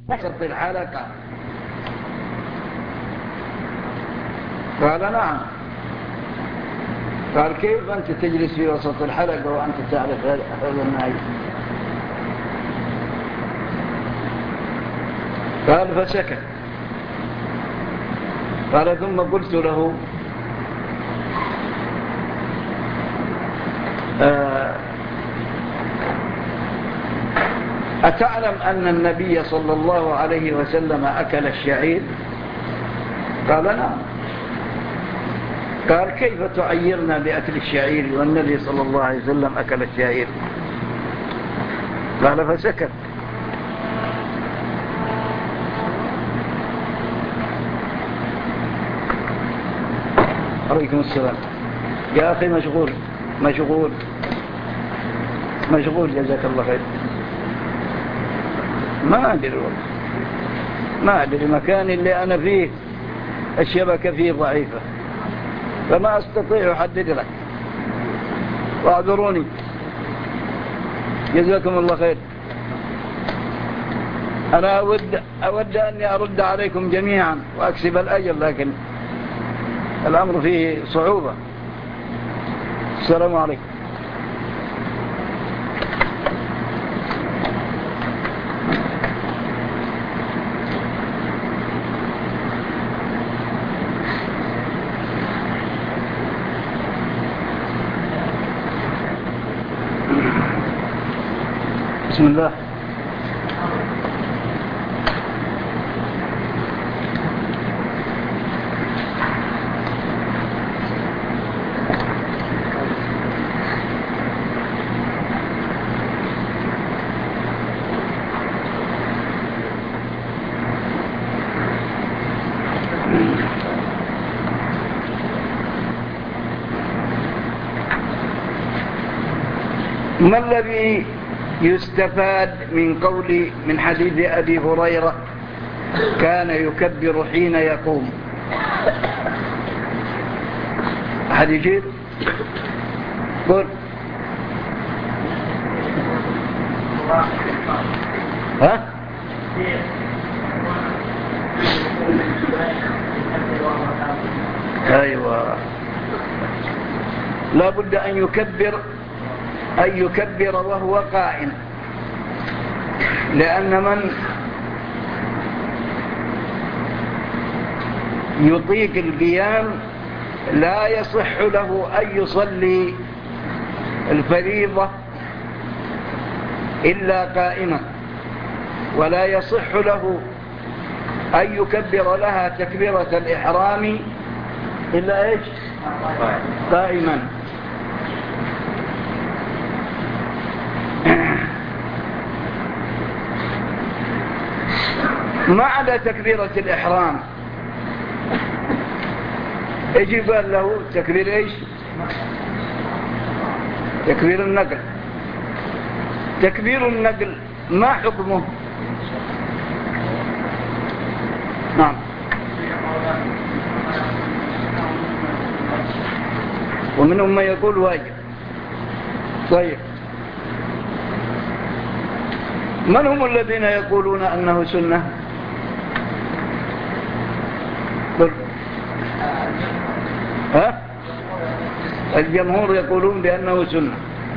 وسط الحلقة؟ قال نعم. قال كيف أنت تجلس في وسط الحلقة وأنت تعرف هذا النهي؟ قال فسكت. قال ثم قلت له أتعلم أن النبي صلى الله عليه وسلم أكل الشعير؟ قال نعم. قال كيف تعيرنا بأكل الشعير والنبي صلى الله عليه وسلم أكل الشعير؟ قال فسكت. عليكم السلام. يا أخي مشغول جزاك الله خير. ما أدري المكان اللي أنا فيه الشبكة فيه ضعيفة فما أستطيع أحدد لك، واعذروني جزاكم الله خير. أنا أود أني أرد عليكم جميعا وأكسب الأجر، لكن الأمر فيه صعوبة. السلام عليكم. بسم الله. ما الذي يستفاد من حديث أبي هريرة كان يكبر حين يقوم؟ أحد يجيب؟ قل. ها؟ أيوة، لا بد أن يكبر وهو قائم، لأن من يطيق القيام لا يصح له أن يصلي الفريضة إلا قائما، ولا يصح له أن يكبر لها تكبيرة الإحرام إلا إيش؟ قائما. ما عدا تكبيرة الإحرام يجب له تكبير إيش؟ تكبير النقل. تكبير النقل ما حكمه؟ نعم. ومنهم ما يقول واجب. طيب، من هم الذين يقولون أنه سنة؟ ها؟ الجمهور يقولون بأنه سنة.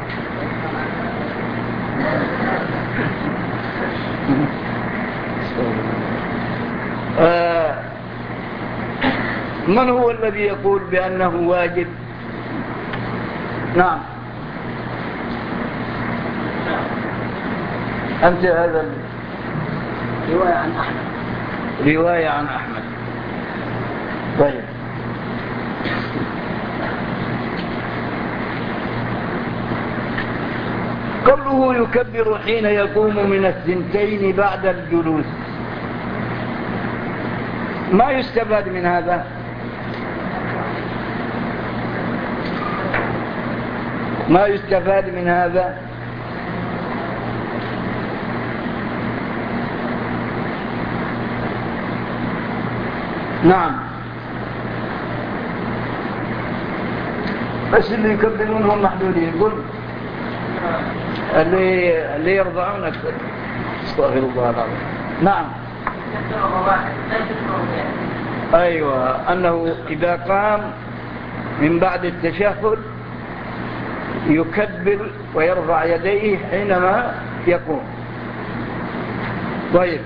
من هو الذي يقول بأنه واجب؟ نعم، أنت. هذا رواية عن أحمد. طيب، قوله يكبر حين يقوم من الثنتين بعد الجلوس، ما يستفاد من هذا؟ ما يستفاد من هذا؟ نعم، بس اللي يكبرون هم محدودين. قل اللي يرضعون أكثر. استغفر الله العظيم. نعم. أيوة، أنه إذا قام من بعد التشهد يكبر ويرفع يديه حينما يقوم. طيب،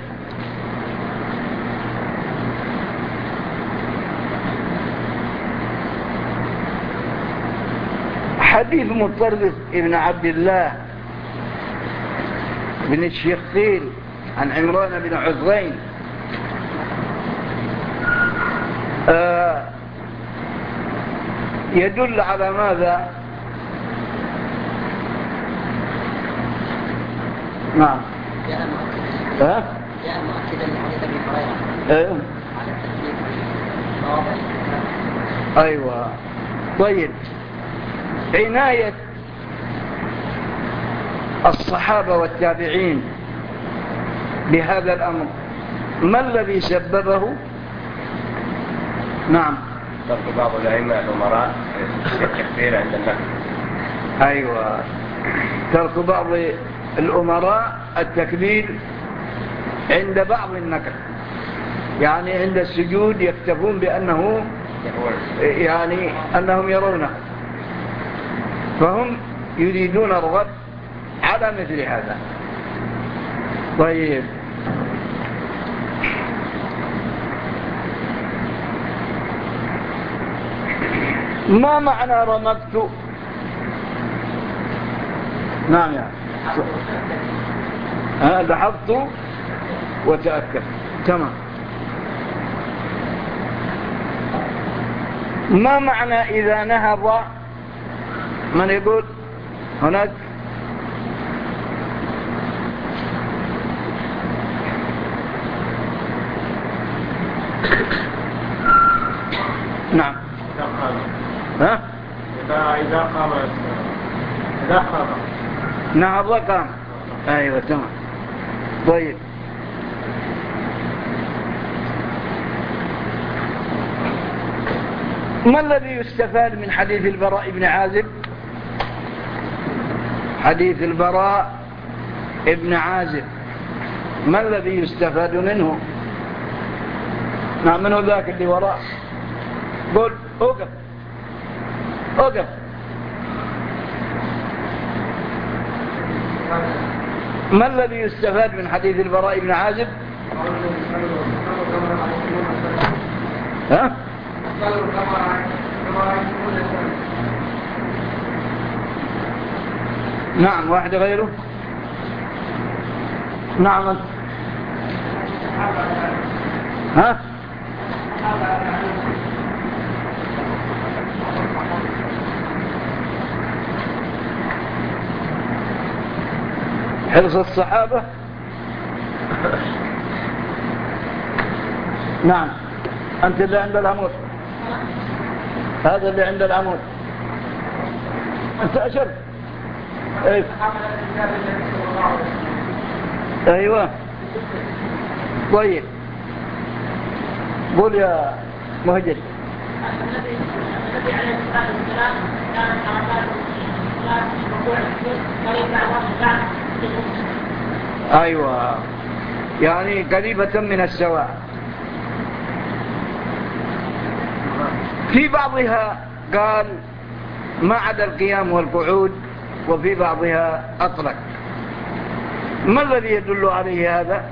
حديث مطرف ابن عبد الله بن الشخير عن عمران بن حسين يدل على ماذا؟ نعم، جاء مؤكدا لحديث ابي هريره على التسليم مواضع. ايوه. طيب، عناية الصحابة والتابعين بهذا الأمر ما الذي سببه؟ نعم، ترك بعض الأئمة الأمراء التكبير عند النقل. أيوة، ترك بعض الأمراء التكبير عند بعض النقل، يعني عند السجود يكتفون بأنه يعني أنهم يرونه، فهم يريدون الرد على مثل هذا. طيب، ما معنى رمقت؟ نعم، يعني لحظت وتأكد. تمام. ما معنى إذا نهض؟ من يقول هناك؟ نعم. ها؟ إذا قام نهض قام. أيوة، تمام. طيب، ما الذي يستفاد من حديث البراء بن عازب؟ حديث البراء ابن عازب ما الذي يستفاد منه؟ نعم، منه ذاك اللي وراء. قل اوقف اوقف. ما الذي يستفاد من حديث البراء بن عازب؟ ها؟ نعم، واحد غيره. نعم. ها؟ حرص الصحابة. نعم، أنت اللي عند العمود، هذا اللي عند العمود، أنت أشرت. أيوة. طيب، قول يا مهجر. النبي عليه الصلاة والسلام كانت حركاته أيوة، يعني قريبة من السواء. في بعضها قال ما عدا القيام والقعود، وفي بعضها أطلق. ما الذي يدل عليه هذا؟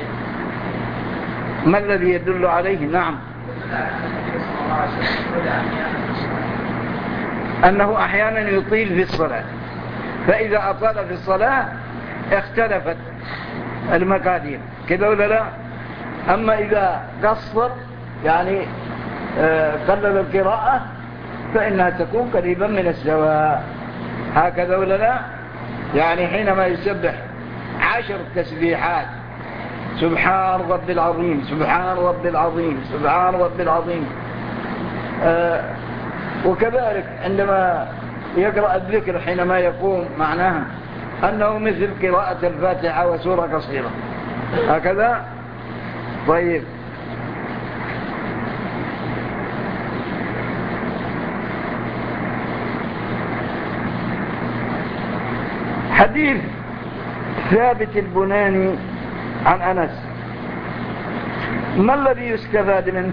ما الذي يدل عليه؟ نعم، أنه أحيانا يطيل في الصلاة، فإذا أطال في الصلاة اختلفت المقادير كذا ولا لا؟ أما إذا قصر يعني قلل القراءة فإنها تكون قريبا من السواء، هكذا ولا لا؟ يعني حينما يسبح 10 تسبيحات، سبحان رب العظيم، سبحان رب العظيم، سبحان رب العظيم، وكذلك عندما يقرأ الذكر حينما يقوم معناها أنه مثل قراءة الفاتحة وسورة قصيرة، هكذا. طيب، حديث ثابت البناني عن أنس ما الذي يستفاد منه؟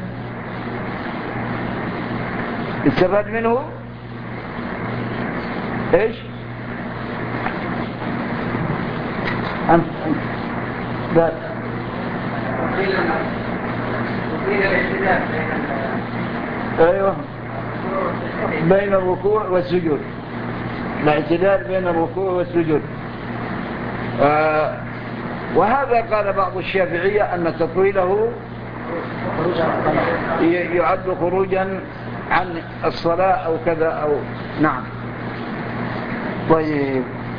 يستفاد منه ايش؟ أنت لا ايوه بين الركوع والسجود، الاعتدال بين الركوع والسجود. وهذا قال بعض الشافعية أن تطويله يعد خروجا عن الصلاة أو كذا أو نعم. طيب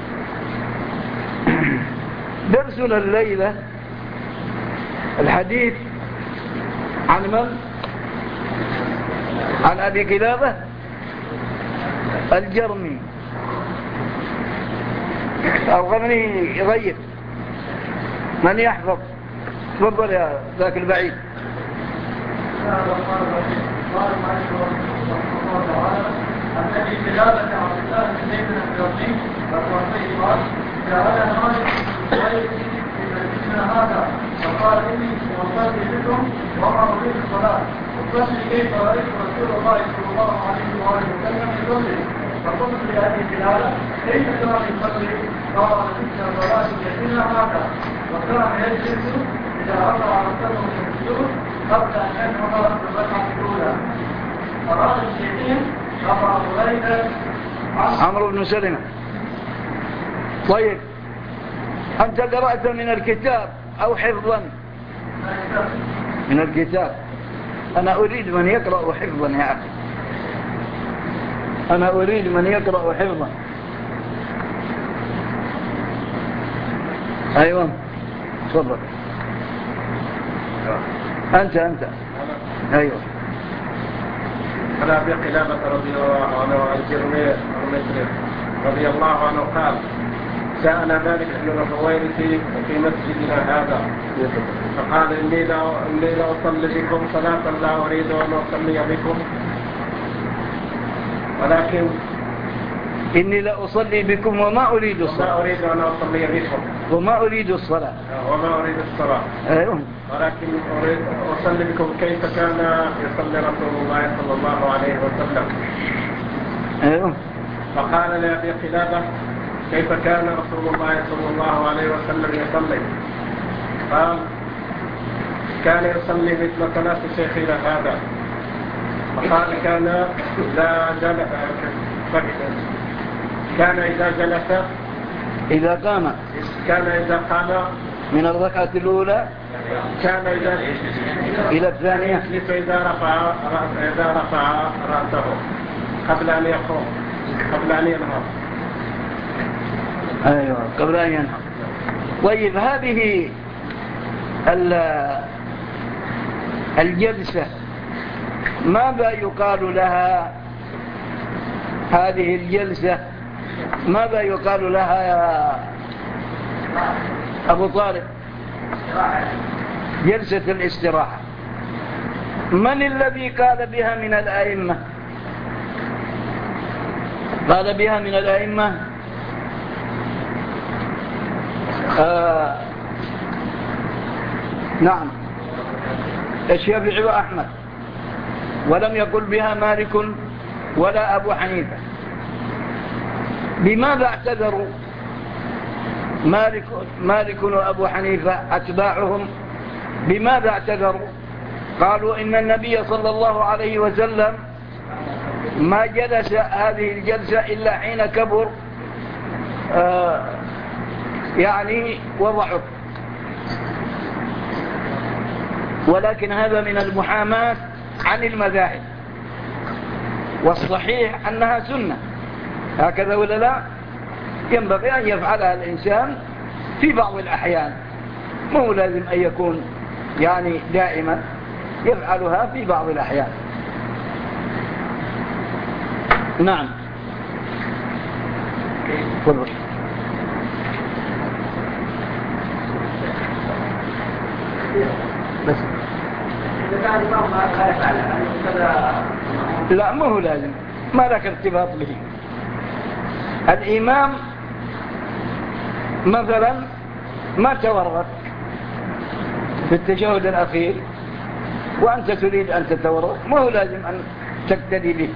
درسنا الليلة الحديث عن من؟ عن أبي كلابة الجرمي. أرغمني يغير من يحفظ؟ تفضل يا ذاك البعيد. عن أبي كلابة عبد الله بن زيد الجرمي رضي الله عنه جاءنا مالك في مسجدنا هذا فقال إني أصلي بكم وما أريد الصلاة أصلي كيف رأيت رسول الله صلى الله عليه وآله وسلم يصلي فقلت لأبي كلابة كيف كان يصلي؟ قال مثل صلاة يدنا هذا وكان يجلس إذا رفع رأسه من السجود قبل أن يفرغ من الركعة الأولى. أراد الشيخين عمرو بن سلمة. طيب أنت قرأت من الكتاب أو حفظا؟ من الكتاب. أنا أريد من يقرأ حفظا يا أخي، أنا أريد من يقرأ حفظا. أيوة تفضل. أنت أيوة. عن أبي قلابة رضي الله عنه الجرمي رضي الله عنه قال سأل مالك بن الحويرث في مسجدنا هذا فقال إني لا أصلي بكم صلاة لا أريد أن أصلي بكم ولكن إني لا أصلي بكم وما أريد الصلاة. وما أريد أن أصلي بكم وما أريد الصلاة. أيوه. ولكن أريد أصلي بكم كيف كان يصلي رسول الله صلى الله عليه وسلم. أيوه. فقال لأبي قلابة كيف كان رسول الله صلى الله عليه وسلم يصلي؟ قال كان يصلي مثل صلاة شيخنا هذا. فقال كان إذا جلس إذا قام من الركعة الأولى كان إلى الثانية إذا رفع رأسه قبل أن يقوم قبل أن ينهض. أيوة قبل أن ينهض. طيب هذه الجلسة ماذا يقال لها؟ هذه الجلسة ماذا يقال لها يا أبو طالب؟ جلسة الاستراحة. من الذي قال بها من الأئمة؟ قال بها من الأئمة نعم الشافعي وأحمد، ولم يقل بها مالك ولا أبو حنيفة. بماذا اعتذروا مالك وأبو حنيفة أتباعهم؟ بماذا اعتذروا؟ قالوا إن النبي صلى الله عليه وسلم ما جلس هذه الجلسة إلا حين كبر يعني وضعه. ولكن هذا من المحاماة عن المذاهب، والصحيح أنها سنة هكذا ولا لا؟ ينبغي أن يفعلها الإنسان في بعض الأحيان، مو لازم أن يكون يعني دائما، يفعلها في بعض الأحيان. نعم تفضل. بس لا ما هو لازم، ما لك ارتباط به. الإمام مثلا ما تورط في التشهد الأخير وأنت تريد أن تتورط، ما هو لازم أن تقتدي به.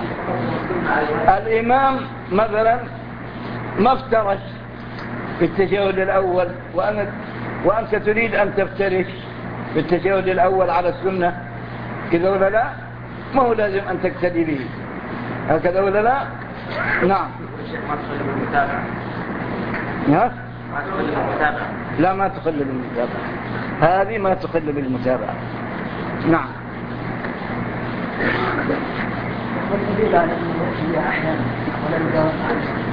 الإمام مثلا ما افترش في التشهد الأول وأنت تريد أن تفترش في التشهد الأول على السنة، كذا ولا لا؟ ما هو لازم أن تقتدي به، هكذا ولا لا؟ نعم. ما تخل بالمتابعة. ها؟ ما تخل بالمتابعة. لا، ما تخل بالمتابعة، هذه ما تخل بالمتابعة. نعم. والدليل على أنه هي أحيانا ولا يداوم عليها.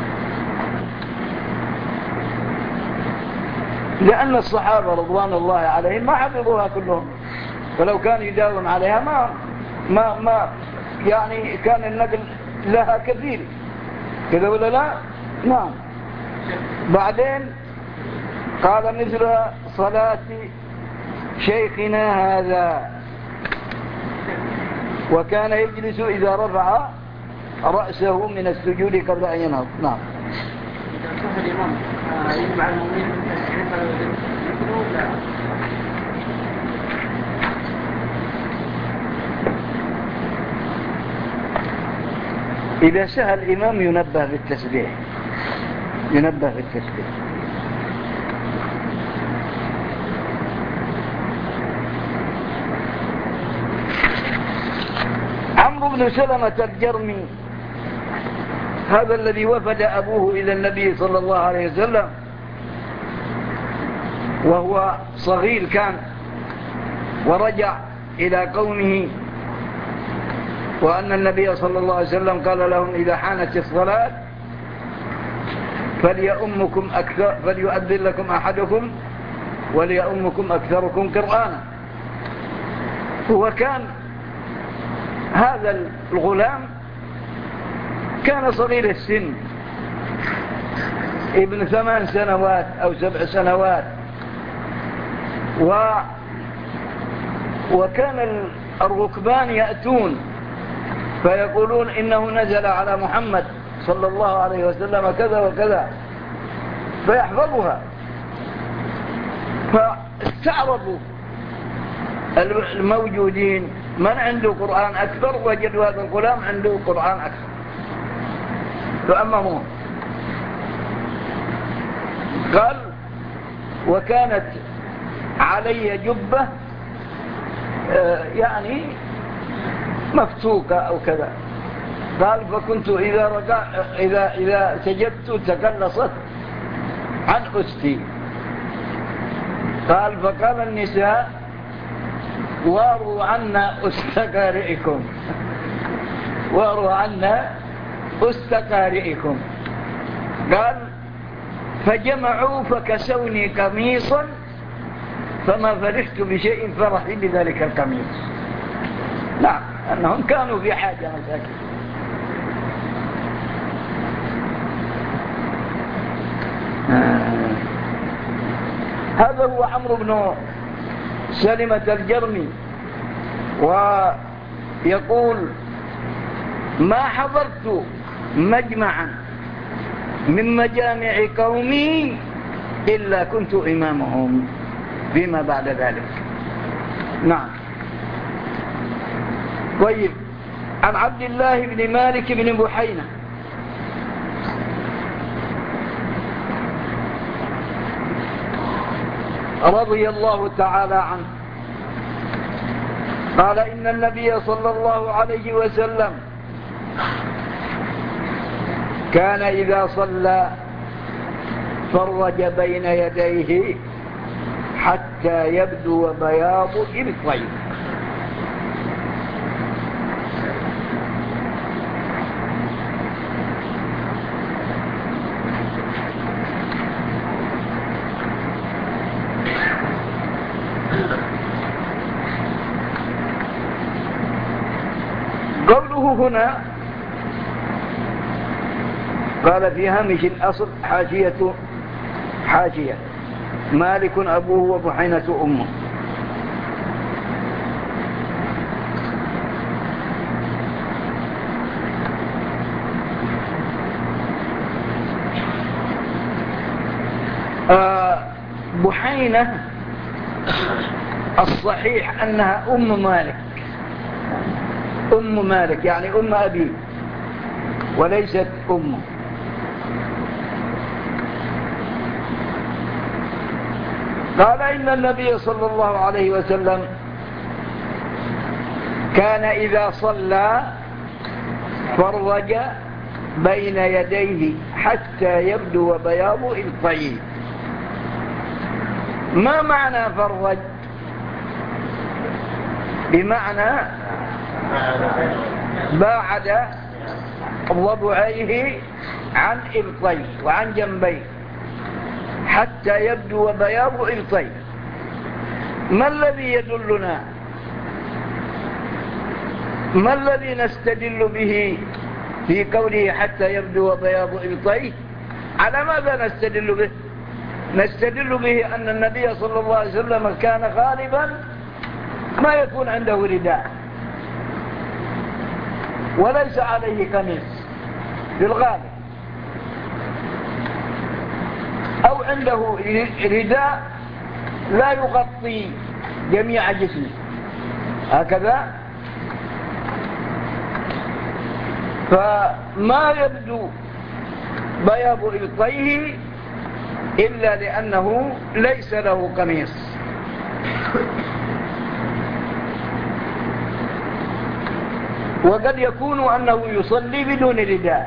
لأن الصحابة رضوان الله عليهم ما حفظوها كلهم، فلو كان يداوم عليها ما يعني كان النقل لها كثير، كذا ولا لا؟ نعم. بعدين قال مثل صلاة شيخنا هذا، وكان يجلس إذا رفع رأسه من السجود قبل أن ينهض. نعم. إذا كان الإمام يجمع المؤمنين بالتسعير فيقولوا لا. إذا سهى الإمام ينبه بالتسبيح، ينبه بالتسبيح. عمرو بن سلمة الجرمي هذا الذي وفد أبوه إلى النبي صلى الله عليه وسلم وهو صغير كان، ورجع إلى قومه، وأن النبي صلى الله عليه وسلم قال لهم إذا حانت الصلاة فليؤذن لكم أحدكم وليؤمكم أكثركم قرآنا. وكان هذا الغلام كان صغير السن، ابن 8 سنوات أو 7 سنوات، وكان الركبان يأتون فيقولون إنه نزل على محمد صلى الله عليه وسلم كذا وكذا، فيحفظها. فاستعرضوا الموجودين من عنده قرآن أكثر، وجدوا هذا الغلام عنده قرآن أكثر، فأمموه. قال وكانت علي جبة يعني مفتوكة أو كذا، قال فكنت إذا سجدت تقلصت عن أستي. قال فقال النساء واروا عنا أستقارئكم، واروا عنا أستقارئكم. قال فجمعوا فكسوني قميصا فما فرحت بشيء فرحي بذلك القميص. نعم، أنهم كانوا في حاجة مساكين. هذا هو عمرو بن سلمة الجرمي. ويقول ما حضرت مجمعا من مجامع قومي إلا كنت إمامهم فيما بعد ذلك. نعم. طيب، عن عبد الله بن مالك بن بحينة رضي الله تعالى عنه قال إن النبي صلى الله عليه وسلم كان إذا صلى فرج بين يديه حتى يبدو بياض إبطيه. قوله هنا قال في هامش الأصل حاشية مالك أبوه وبحينة أمه. بحينة الصحيح أنها أم مالك، أم مالك يعني أم أبي وليست أمه. قال إن النبي صلى الله عليه وسلم كان إذا صلى فرج بين يديه حتى يبدو بياض إبطيه. ما معنى فرج؟ بمعنى باعد ضبعيه عن إبطيه وعن جنبيه حتى يبدو بياض إبطيه. ما الذي يدلنا، ما الذي نستدل به في قوله حتى يبدو بياض إبطيه؟ على ماذا نستدل به؟ نستدل به أن النبي صلى الله عليه وسلم كان غالبا ما يكون عنده رداء وليس عليه قميص في الغالب، أو عنده رداء لا يغطي جميع جسمه هكذا، فما يبدو بياض إبطيه إلا لأنه ليس له قميص. وقد يكون أنه يصلي بدون رداء.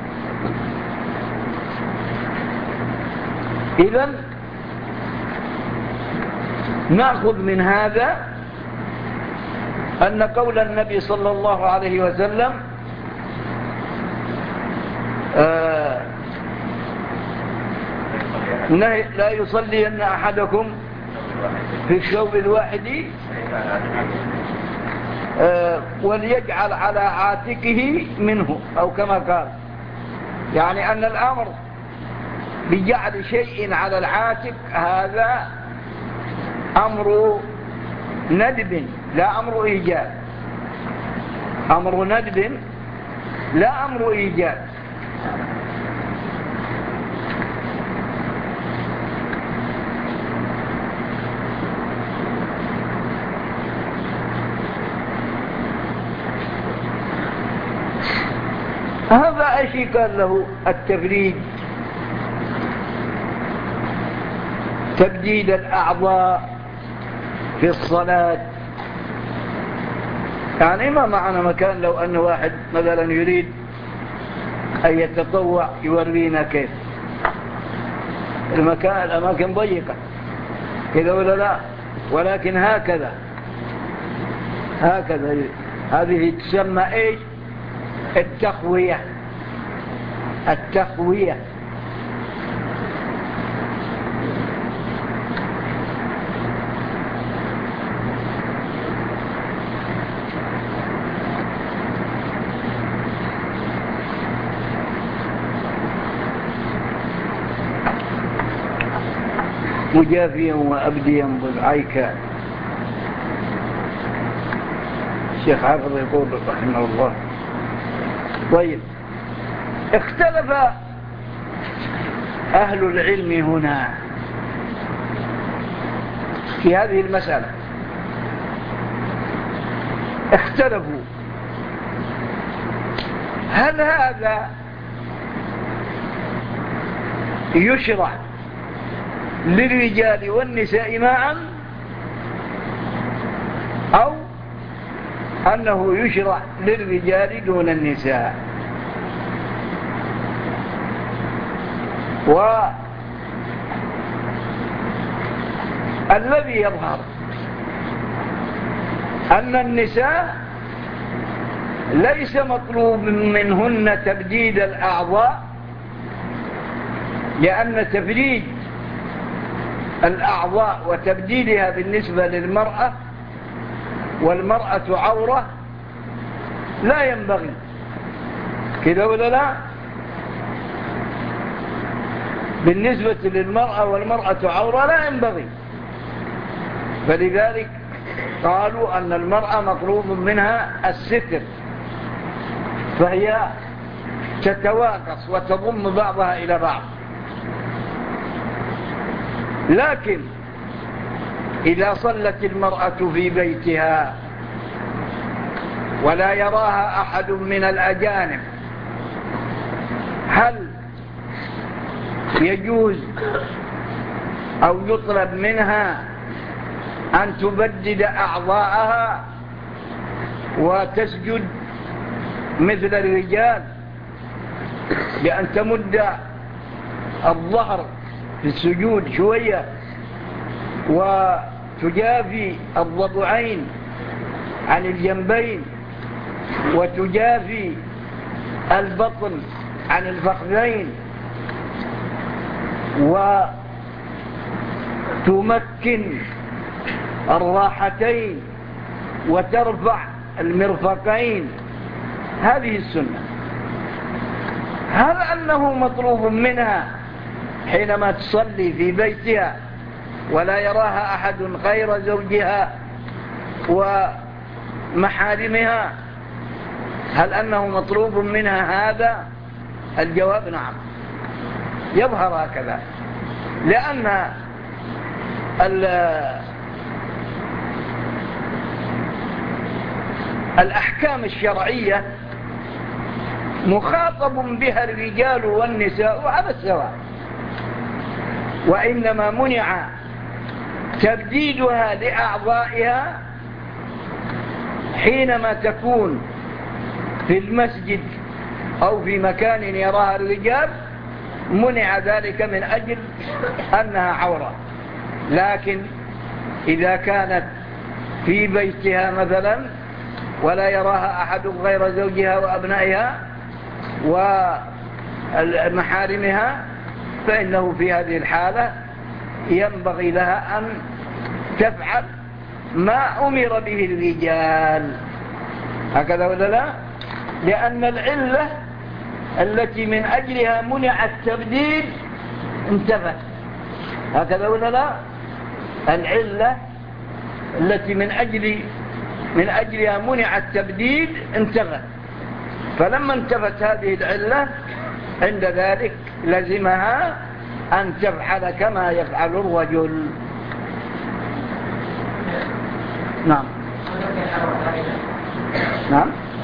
إذن نأخذ من هذا أن قول النبي صلى الله عليه وسلم لا يصلين أحدكم في الثوب الواحد وليجعل على عاتقه منه، أو كما قال، يعني أن الأمر بجعل شيء على العاتق هذا أمر ندب لا أمر إيجاب، أمر ندب لا أمر إيجاب. هذا أشي قال له التفريج، تبديد الأعضاء في الصلاة. يعني ما معنى مكان لو أن واحد مثلا يريد أن يتطوع يورينا كيف الأماكن ضيقة كذا ولا لا، ولكن هكذا هذه تسمى إيش؟ التقوية. التقوية مجافيا وأبديا ضلعيك. الشيخ حافظ يقول رحمه الله. طيب، اختلف أهل العلم هنا في هذه المسألة، اختلفوا هل هذا يشرع للرجال والنساء معا، أو أنه يشرع للرجال دون النساء. والذي يظهر أن النساء ليس مطلوب منهن تبديد الأعضاء، لأن تبديد الأعضاء وتبديلها بالنسبة للمرأة، والمرأة عورة، لا ينبغي كذا ولا لا؟ بالنسبة للمرأة والمرأة عورة لا ينبغي، فلذلك قالوا أن المرأة مطلوب منها الستر، فهي تتواقص وتضم بعضها إلى بعض. لكن إذا صلت المرأة في بيتها ولا يراها أحد من الأجانب، هل يجوز أو يطلب منها أن تبدد أعضاءها وتسجد مثل الرجال، بأن تمد الظهر في السجود شوية وتجافي الضلوعين عن الجنبين وتجافي البطن عن الفخذين وتمكن الراحتين وترفع المرفقين؟ هذه السنة. هل أنه مطلوب منها حينما تصلي في بيتها ولا يراها أحد غير زوجها ومحارمها، هل أنه مطلوب منها هذا؟ الجواب نعم، يظهر هكذا، لأن الأحكام الشرعية مخاطب بها الرجال والنساء على السواء، وإنما منع تبديدها لأعضائها حينما تكون في المسجد أو في مكان يراها الرجال، منع ذلك من أجل أنها عورة. لكن إذا كانت في بيتها مثلا ولا يراها أحد غير زوجها وأبنائها ومحارمها، فإنه في هذه الحالة ينبغي لها أن تفعل ما أمر به الرجال. هكذا ولا لا؟ لأن العلة التي من أجلها منع التبديل انتفت. هكذا ولا لا؟ العلة التي من أجلها منع التبديل انتفت، فلما انتفت هذه العلة عند ذلك لزمها أن تفعل كما يفعل الرجل. نعم نعم.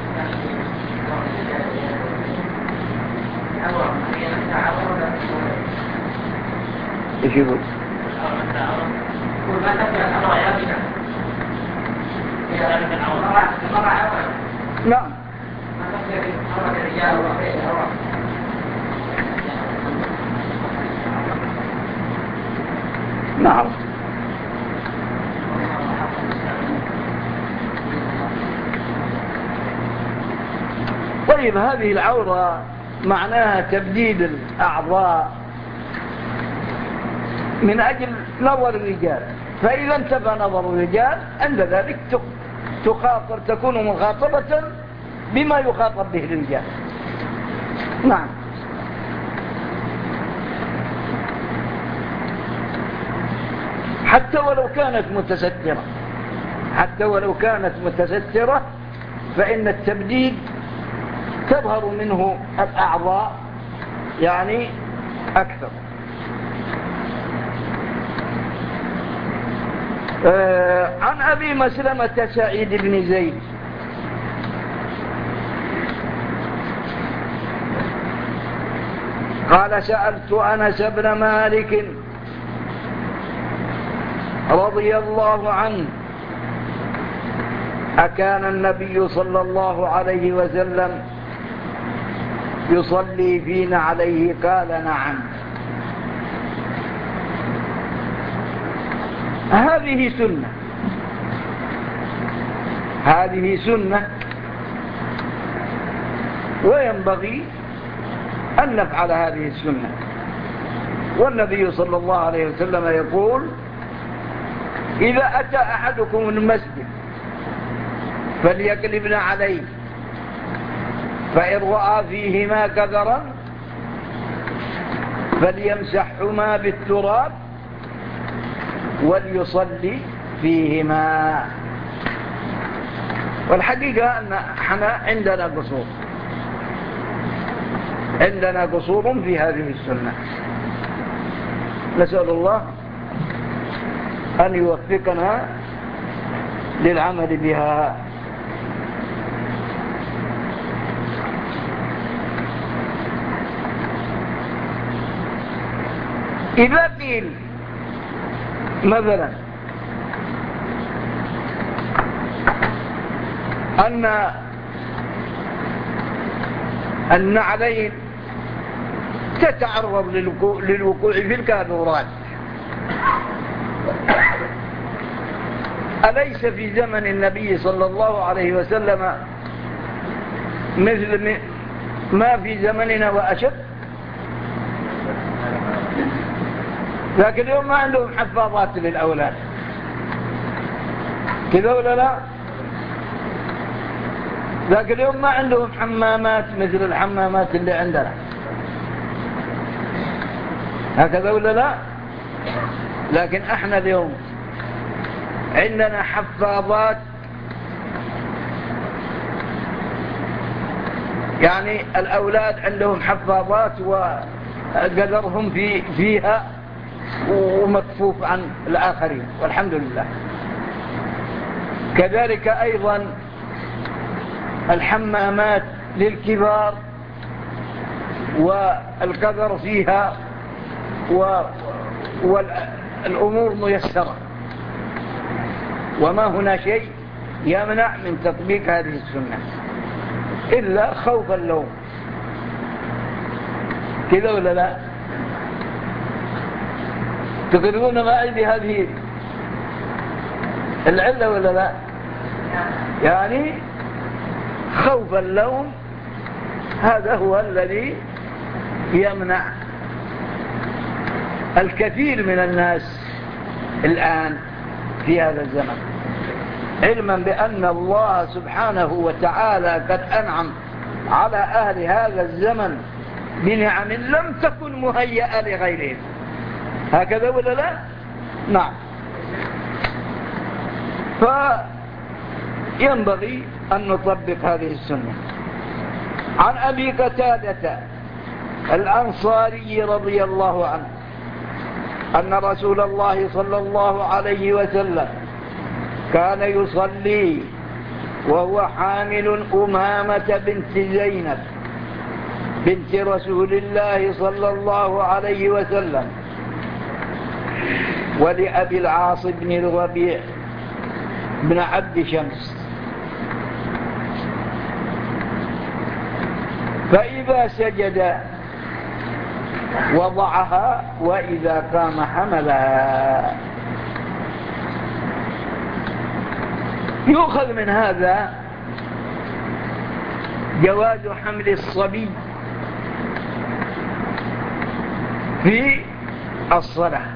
ايش يقول؟ نعم. نعم. طيب، هذه العورة معناها تبديد الأعضاء من أجل نظر الرجال، فإذا انتبه نظر الرجال عند ذلك تكون مخاطبة بما يخاطب به الرجال. نعم. حتى ولو كانت متسترة فإن التبديد تظهر منه الأعضاء يعني أكثر. عن أبي مسلمة سعيد بن زيد قال: سألت أنس بن مالك رضي الله عنه: أكان النبي صلى الله عليه وسلم يصلي فينا عليه؟ قال: نعم. هذه سنة وينبغي أن نفعل هذه السنة. والنبي صلى الله عليه وسلم يقول: إذا أتى أحدكم المسجد فليقلبن عليه، فإن رأى فيهما كدرا فليمسحهما بالتراب وليصلي فيهما. والحقيقة أن احنا عندنا قصور في هذه السنة. نسأل الله أن يوفقنا للعمل بها. إذا قيل مثلا أن النعلين تتعرض للوقوع في الكاذورات، أليس في زمن النبي صلى الله عليه وسلم مثل ما في زمننا وأشد؟ لكن اليوم ما عندهم حفاظات للأولاد كذا ولا لا؟ لكن اليوم ما عندهم حمامات مثل الحمامات اللي عندنا، هكذا ولا لا؟ لكن احنا اليوم عندنا حفاظات، يعني الأولاد عندهم حفاظات وقدرهم فيها ومكفوف عن الآخرين والحمد لله. كذلك أيضا الحمامات للكبار والقدر فيها والأمور ميسرة، وما هنا شيء يمنع من تطبيق هذه السنة إلا خوف اللوم، كذا ولا لا؟ تقررون معي بهذه العلة ولا لا؟ يعني خوف اللوم هذا هو الذي يمنع الكثير من الناس الآن في هذا الزمن، علما بأن الله سبحانه وتعالى قد أنعم على أهل هذا الزمن بنعم لم تكن مهيئة لغيرهم، هكذا ولا لا؟ نعم. فينبغي أن نطبق هذه السنة. عن أبي قتادة الأنصاري رضي الله عنه أن رسول الله صلى الله عليه وسلم كان يصلي وهو حامل أمامة بنت زينب بنت رسول الله صلى الله عليه وسلم، ولأبي العاص بن الربيع بن عبد شمس، فإذا سجد وضعها وإذا قام حملها. يؤخذ من هذا جواز حمل الصبي في الصلاة،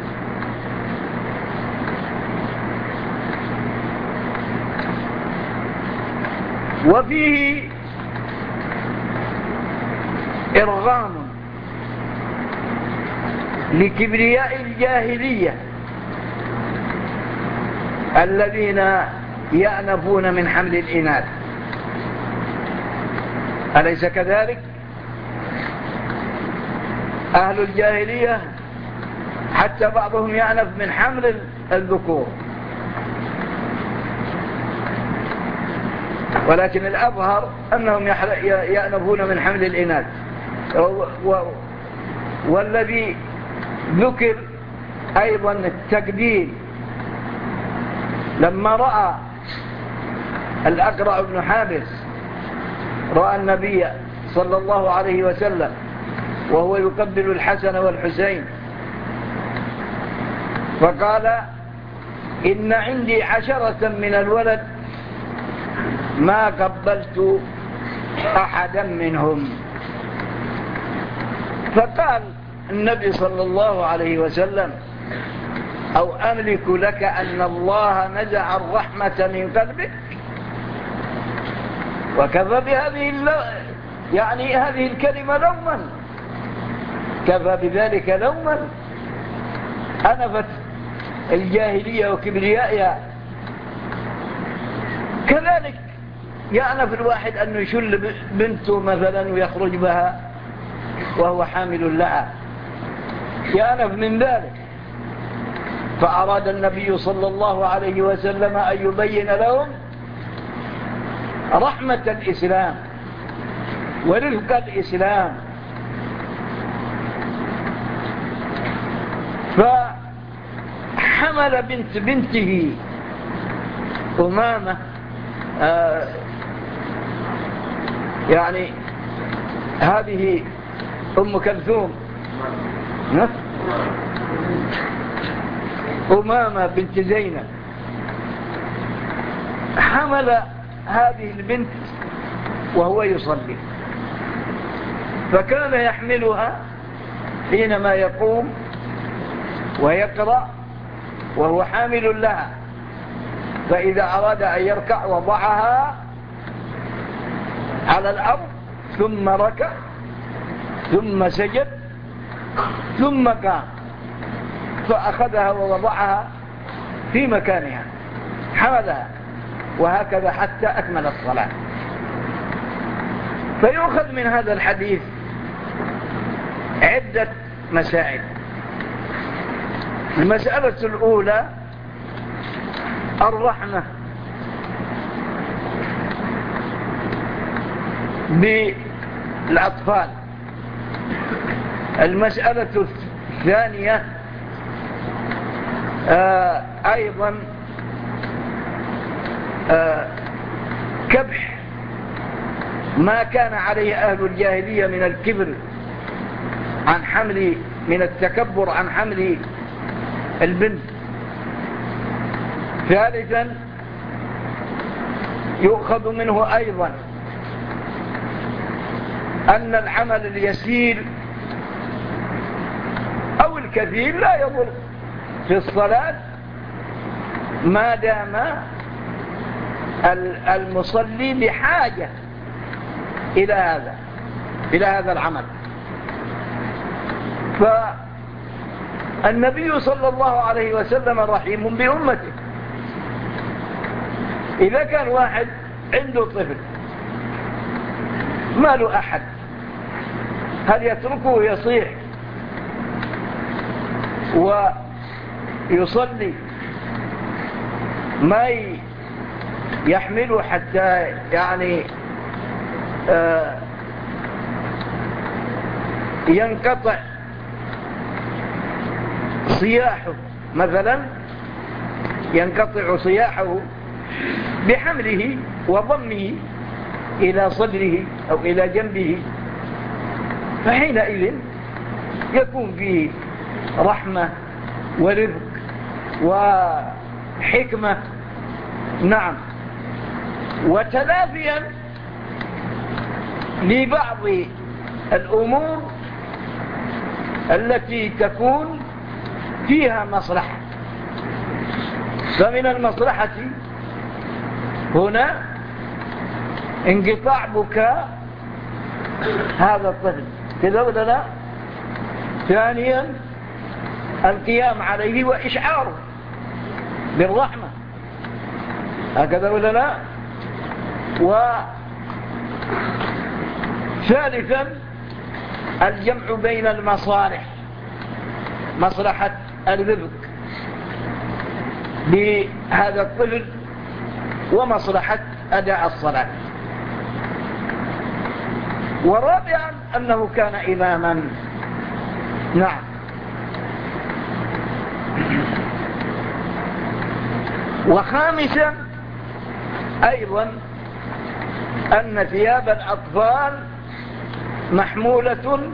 وفيه إرغام لكبرياء الجاهلية الذين يأنفون من حمل الإناث، أليس كذلك؟ أهل الجاهلية حتى بعضهم يأنف من حمل الذكور، ولكن الأظهر أنهم يأنفون من حمل الإناث. والذي ذكر أيضا التقبيل لما رأى الأقرع بن حابس رأى النبي صلى الله عليه وسلم وهو يقبل الحسن والحسين، فقال إن عندي 10 من الولد ما قبلت أحدا منهم. فقال النبي صلى الله عليه وسلم أو أملك لك أن الله نزع الرحمة من قلبك؟ وكفى بهذه يعني هذه الكلمة لوما، كفى بذلك لوما. أنفت الجاهلية وكبريائها. كذلك يأنف الواحد أن يشل بنته مثلا ويخرج بها وهو حامل لها، يأنف من ذلك. فأراد النبي صلى الله عليه وسلم أن يبين لهم رحمة الإسلام ورفق الإسلام. فحمل بنته أمامة يعني هذه أم كلثوم أمامة بنت زينب، حمل هذه البنت وهو يصلي، فكان يحملها حينما يقوم ويقرأ وهو حامل لها، فإذا أراد أن يركع وضعها على الأرض ثم ركع ثم سجد ثم قام، فأخذها ووضعها في مكانها حملها، وهكذا حتى أكمل الصلاة. فيؤخذ من هذا الحديث عدة مسائل. المسألة الأولى الرحمة بالأطفال. المسألة الثانية أيضا كبح ما كان عليه أهل الجاهلية من الكبر عن حمل، من التكبر عن حمل البنت. ثالثا يؤخذ منه أيضا أن العمل اليسير أو الكثير لا يضر في الصلاة ما دام المصلي بحاجة إلى هذا العمل. فالنبي صلى الله عليه وسلم رحيم بأمته. إذا كان واحد عنده طفل ما له أحد، هل يتركه يصيح ويصلي ما يحمله حتى يعني ينقطع صياحه مثلا، ينقطع صياحه بحمله وضمه إلى صدره أو إلى جنبه، فحينئذ يكون فيه رحمة ورفق وحكمة. نعم، وتلافيا لبعض الأمور التي تكون فيها مصلحة. فمن المصلحة هنا انقطاع بكاء هذا الطفل كذا ولا لا. ثانيا القيام عليه وإشعاره بالرحمة هكذا ولا لا. وثالثا الجمع بين المصالح، مصلحة الرفق بهذا الطفل ومصلحة أداء الصلاة. ورابعا أنه كان إماما. نعم. وخامسا أيضا أن ثياب الأطفال محمولة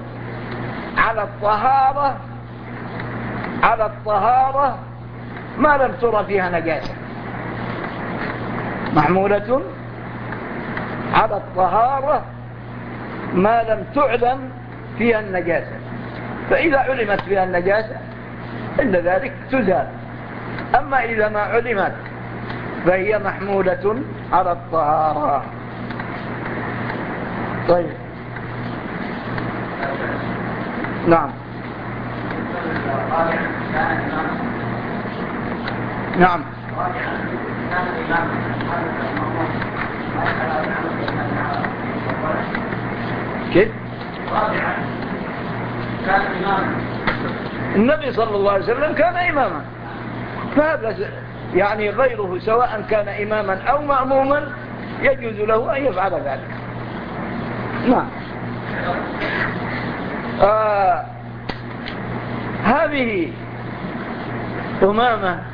على الطهارة ما لم ترى فيها نجاسة، محمولة على الطهارة ما لم تعلم فيها النجاسة، فإذا علمت فيها النجاسة إن ذلك تزال. أما إذا ما علمت فهي محمولة على الطهارة. طيب. نعم. نعم. كيف؟ النبي صلى الله عليه وسلم كان إماما فهذا يعني غيره سواء كان إماما أو مأموما يجوز له أن يفعل ذلك. نعم. هذه أمامة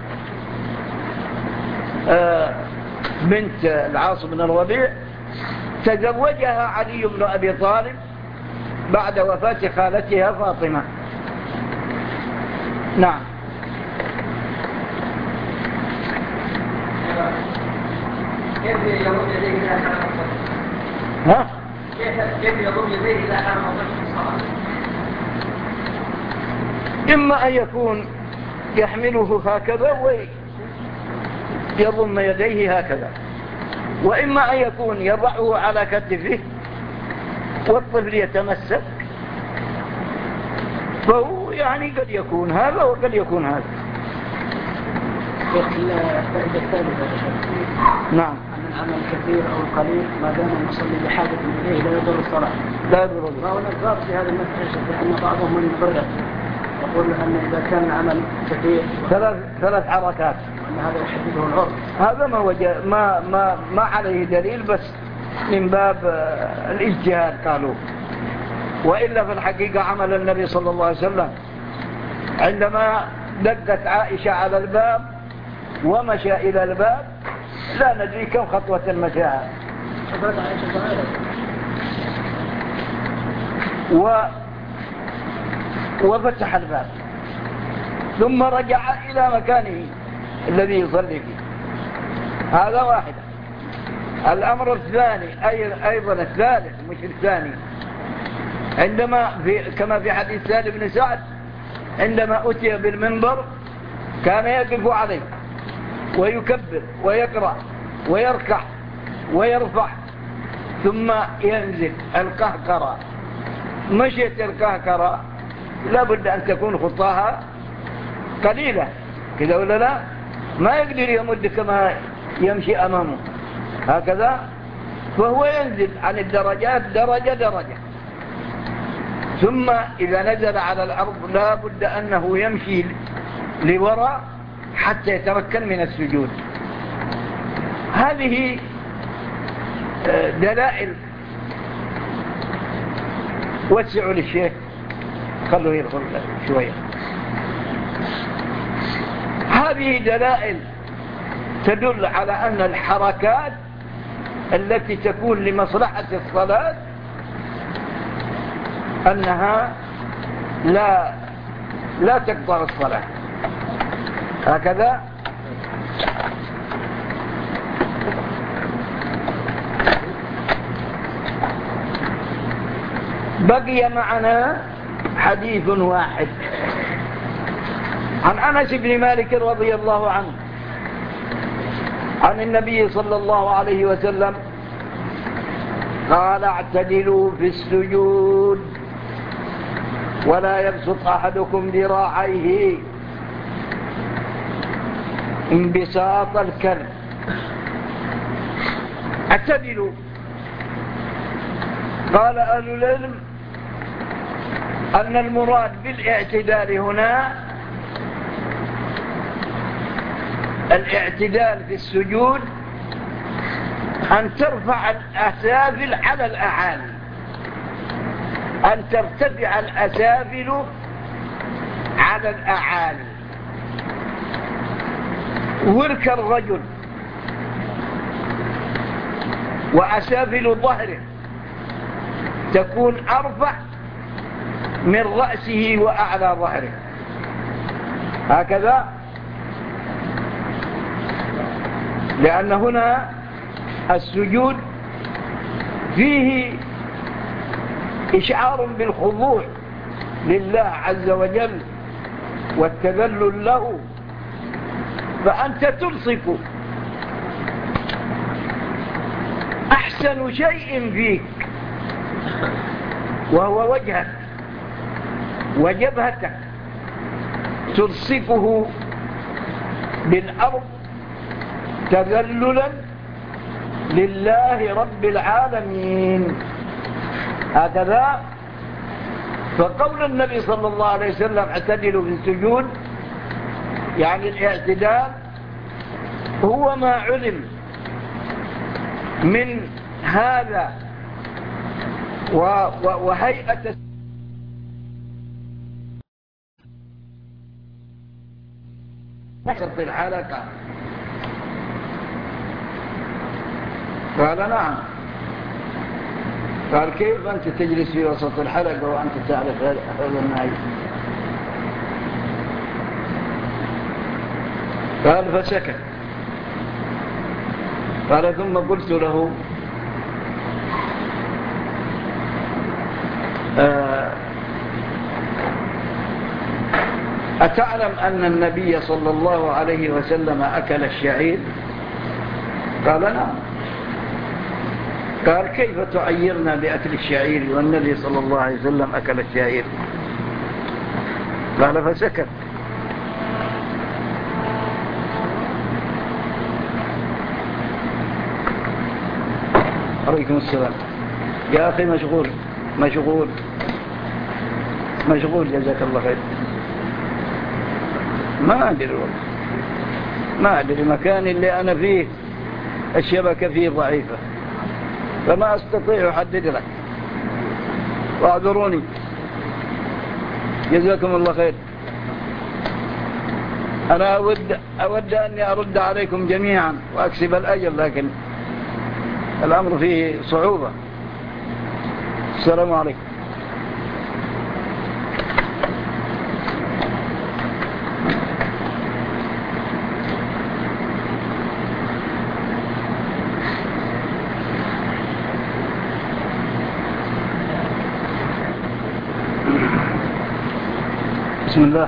بنت العاص بن الربيع تزوجها علي بن أبي طالب بعد وفاة خالتها فاطمة. نعم. كيف يضم يديه إذا كان ها؟ كيف يضم يديه إذا كان في الصلاة؟ إما أن يكون يحمله هكذا ويضم يديه هكذا، وإما أن يكون يضعه على كتفه والطفل يتمسك، فهو يعني قد يكون هذا وقد يكون هذا. الفائدة الثالثة نعم. أن العمل الكثير أو القليل ما دام المصلي بحاجة إليه لا يضر الصلاة. لا يضر. وهناك ضابط في هذا المسألة لأن بعضهم من يفرق يقول أن إذا كان العمل كثير ثلاث حركات أن هذا يحدده العرف. هذا ما عليه دليل، بس من باب الاجتهاد قالوا. وإلا في الحقيقة عمل النبي صلى الله عليه وسلم عندما دقت عائشة على الباب ومشى إلى الباب لا ندري كم خطوة مشاها، وفتح الباب ثم رجع إلى مكانه الذي يصلي فيه. هذا واحد. الأمر الثاني أيضا الثالث مش الثاني، عندما كما في حديث سهل بن سعد عندما أتي بالمنبر كان يقف عليه ويكبر ويقرأ ويركع ويرفع ثم ينزل القهقرة. مشيت القهقرة لابد أن تكون خطاها قليلة كذا ولا لا، ما يقدر يمد كما يمشي أمامه هكذا، فهو ينزل عن الدرجات درجة درجة، ثم إذا نزل على الأرض لا بد أنه يمشي لوراء حتى يتمكن من السجود. هذه دلائل. وسعوا للشيخ خلوه يدخل شوية. هذه دلائل تدل على أن الحركات التي تكون لمصلحة الصلاة أنها لا تقطع الصلاة. هكذا. بقي معنا حديث واحد عن أنس بن مالك رضي الله عنه عن النبي صلى الله عليه وسلم قال: اعتدلوا في السجود ولا يبسط أحدكم ذراعيه انبساط الكلب. اعتدلوا. قال أهل العلم أن المراد بالاعتدال هنا الاعتدال في السجود أن ترفع الأسافل على الأعالي، أن ترتفع الأسافل على الأعالي. ورك الرجل وأسافل ظهره تكون أرفع من رأسه وأعلى ظهره هكذا، لأن هنا السجود فيه إشعار بالخضوع لله عز وجل والتذلل له، فأنت تلصق أحسن شيء فيك وهو وجهك وجبهتك، تلصقه بالأرض تذللا لله رب العالمين هكذا. فقول النبي صلى الله عليه وسلم اعتدلوا في السجود يعني الاعتدال هو ما علم من هذا وهيئة وسط الحلقة. قال نعم. قال كيف أنت تجلس في وسط الحلقة وأنت تعرف هذا النهي؟ قال فسكت. قال ثم قلت له أتعلم أن النبي صلى الله عليه وسلم أكل الشعير؟ قال نعم. قال كيف تعيرنا بأكل الشعير والنبي صلى الله عليه وسلم أكل الشعير؟ قال فسكت. عليكم السلام. يا أخي مشغول جزاك الله خير. ما أدري والله، ما أدري المكان اللي أنا فيه الشبكة فيه ضعيفة فما أستطيع أحدد لك، واعذروني جزاكم الله خير. أنا أود أني أرد عليكم جميعا وأكسب الأجر، لكن الأمر فيه صعوبة. السلام عليكم. بسم الله.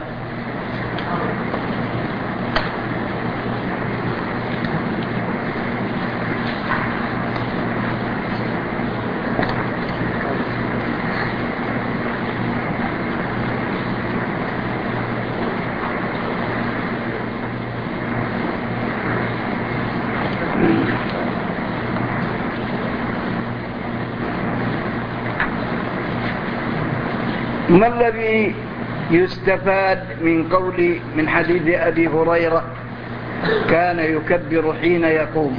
ما الذي يستفاد من حديث أبي هريرة كان يكبر حين يقوم؟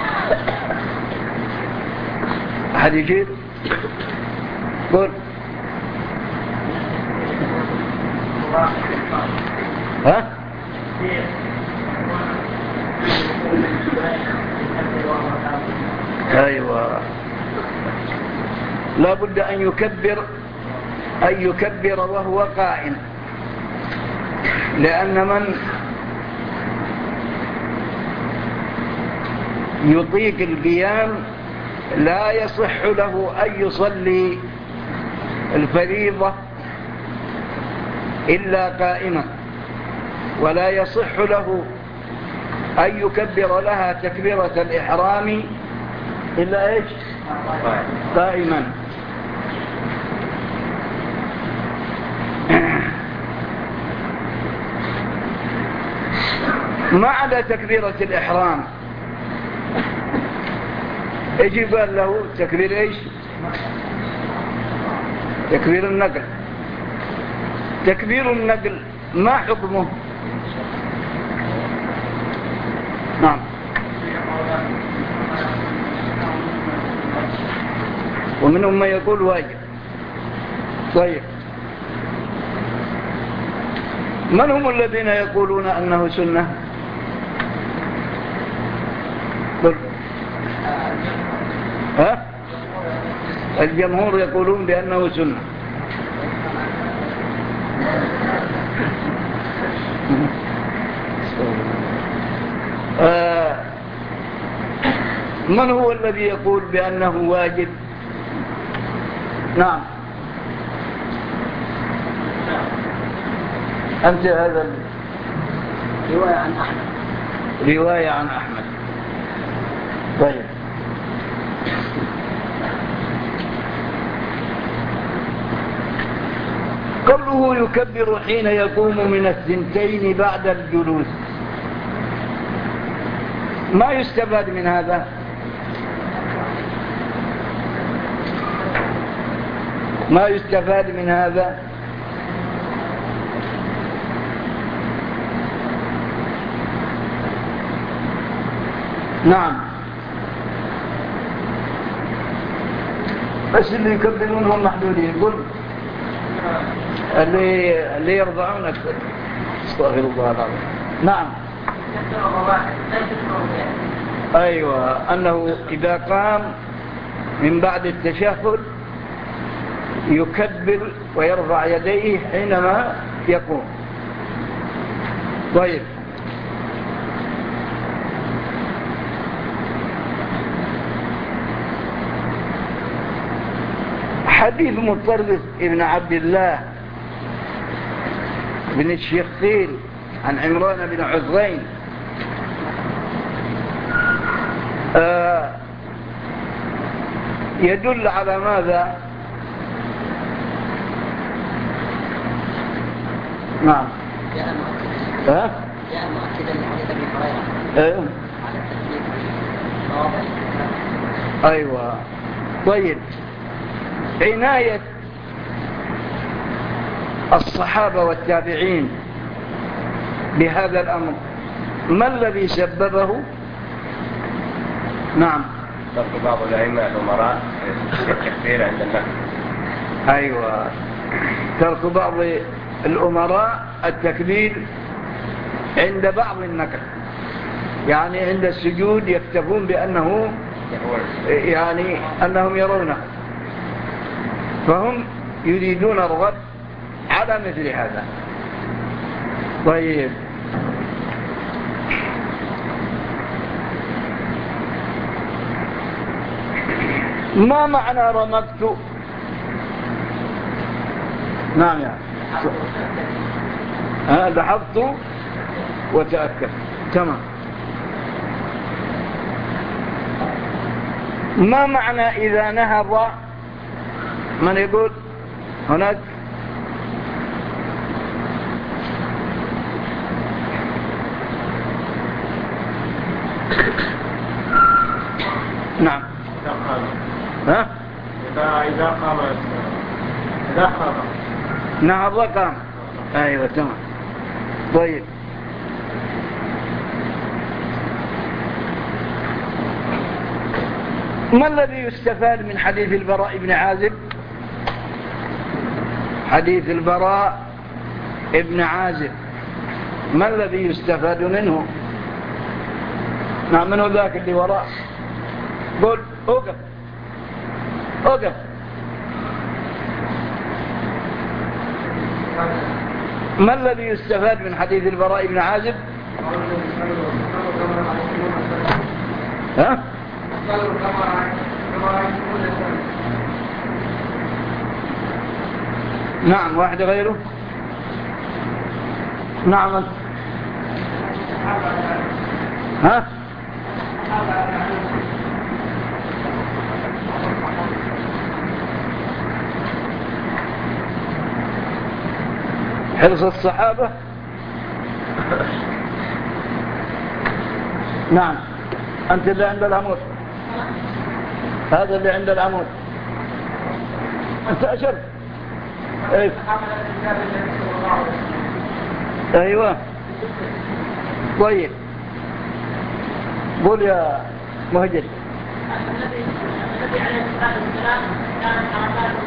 أحد يجيب؟ قل. ها؟ أيوة، لا بد أن يكبر وهو قائم، لأن من يطيق القيام لا يصح له أن يصلي الفريضة إلا قائما، ولا يصح له أن يكبر لها تكبيرة الإحرام إلا إيش؟ قائما. ما عدا تكبيرة الإحرام يجب له تكبير إيش؟ تكبير النقل. تكبير النقل ما حكمه؟ نعم. ومنهم ما يقول واجب. طيب، من هم الذين يقولون أنه سنة؟ ها؟ الجمهور يقولون بأنه سنة. من هو الذي يقول بأنه واجب؟ نعم، أنت. هذا رواية عن أحمد. رواية عن أحمد. طيب، قوله يكبر حين يقوم من الثنتين بعد الجلوس، ما يستفاد من هذا؟ ما يستفاد من هذا؟ نعم. بس اللي يكبرون هم محدودين. قل اللي يرضعون أكثر. استغفر الله العظيم. نعم. أيوة، أنه إذا قام من بعد التشهد يكبر ويرفع يديه حينما يقوم. طيب، حديث مطرف ابن عبد الله بن الشخير عن عمران بن حسين يدل على ماذا؟ نعم. جاء مؤكدا لحديث ابي هريره على التثبيت واضح. ايوه. طيب، عناية الصحابة والتابعين بهذا الأمر ما الذي سببه؟ نعم. ترك بعض الأئمة الأمراء التكبير عند النقل. أيوة، ترك بعض الأمراء التكبير عند بعض النقل، يعني عند السجود يكتفون بأنه يعني أنهم يرونه، فهم يريدون الرد على مثل هذا. طيب، ما معنى رمقت؟ نعم، يعني لحظت وتأكد. تمام. ما معنى إذا نهض؟ من يقول هناك؟ نعم. ها؟ إذا قام نهض قام. أيوة، تمام. طيب، ما الذي يستفاد من حديث البراء بن عازب؟ حديث البراء ابن عازب ما الذي يستفاد منه؟ نعم، منه ذاك اللي وراء. قل اوقف اوقف. ما الذي يستفاد من حديث البراء بن عازب؟ ها؟ نعم. واحد غيره؟ نعم. ها؟ حرص الصحابة. نعم. أنت اللي عند العمود، هذا اللي عند العمود، أنت أشرت. أيوة. طيب، قول يا مهجر. النبي عليه الصلاة والسلام كانت حركاته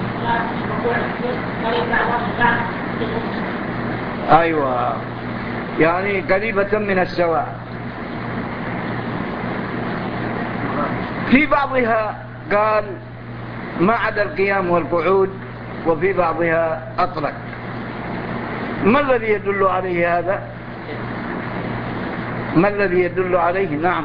أيوة، يعني قريبة من السواء. في بعضها قال ما عدا القيام والقعود، وفي بعضها أطلق. ما الذي يدل عليه هذا؟ ما الذي يدل عليه؟ نعم،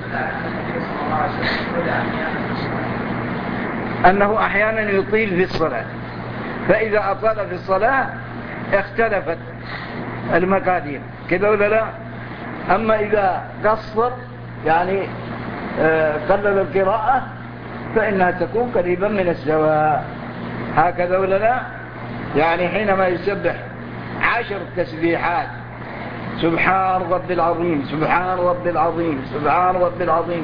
أنه أحيانا يطيل في الصلاة، فإذا أطال في الصلاة اختلفت المقادير كذا ولا لا؟ أما إذا قصر يعني قلل القراءة فإنها تكون قريبا من السواء، هكذا ولا لا؟ يعني حينما يسبح 10 تسبيحات سبحان رب العظيم سبحان رب العظيم سبحان رب العظيم،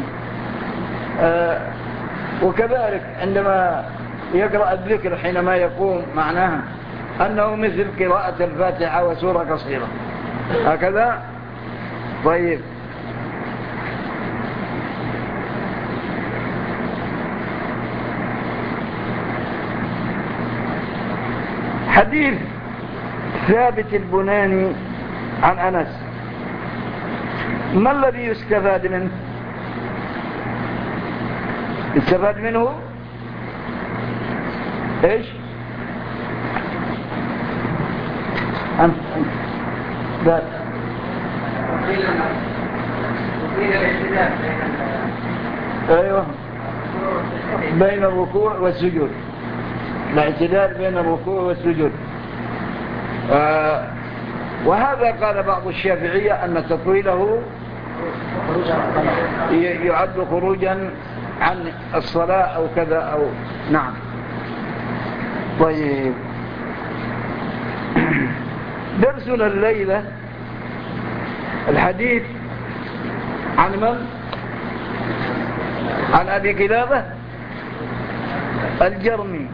وكذلك عندما يقرأ الذكر حينما يقوم معناها أنه مثل قراءة الفاتحة وسورة قصيرة، هكذا. طيب، حديث ثابت البناني عن أنس، ما الذي يستفاد منه؟ يستفاد منه ايش؟ أنت لا ايوه بين الركوع والسجود، الاعتدال بين الركوع والسجود. وهذا قال بعض الشافعية أن تطويله يعد خروجا عن الصلاة أو كذا أو نعم. طيب درسنا الليلة الحديث عن من؟ عن أبي كلابة الجرمي.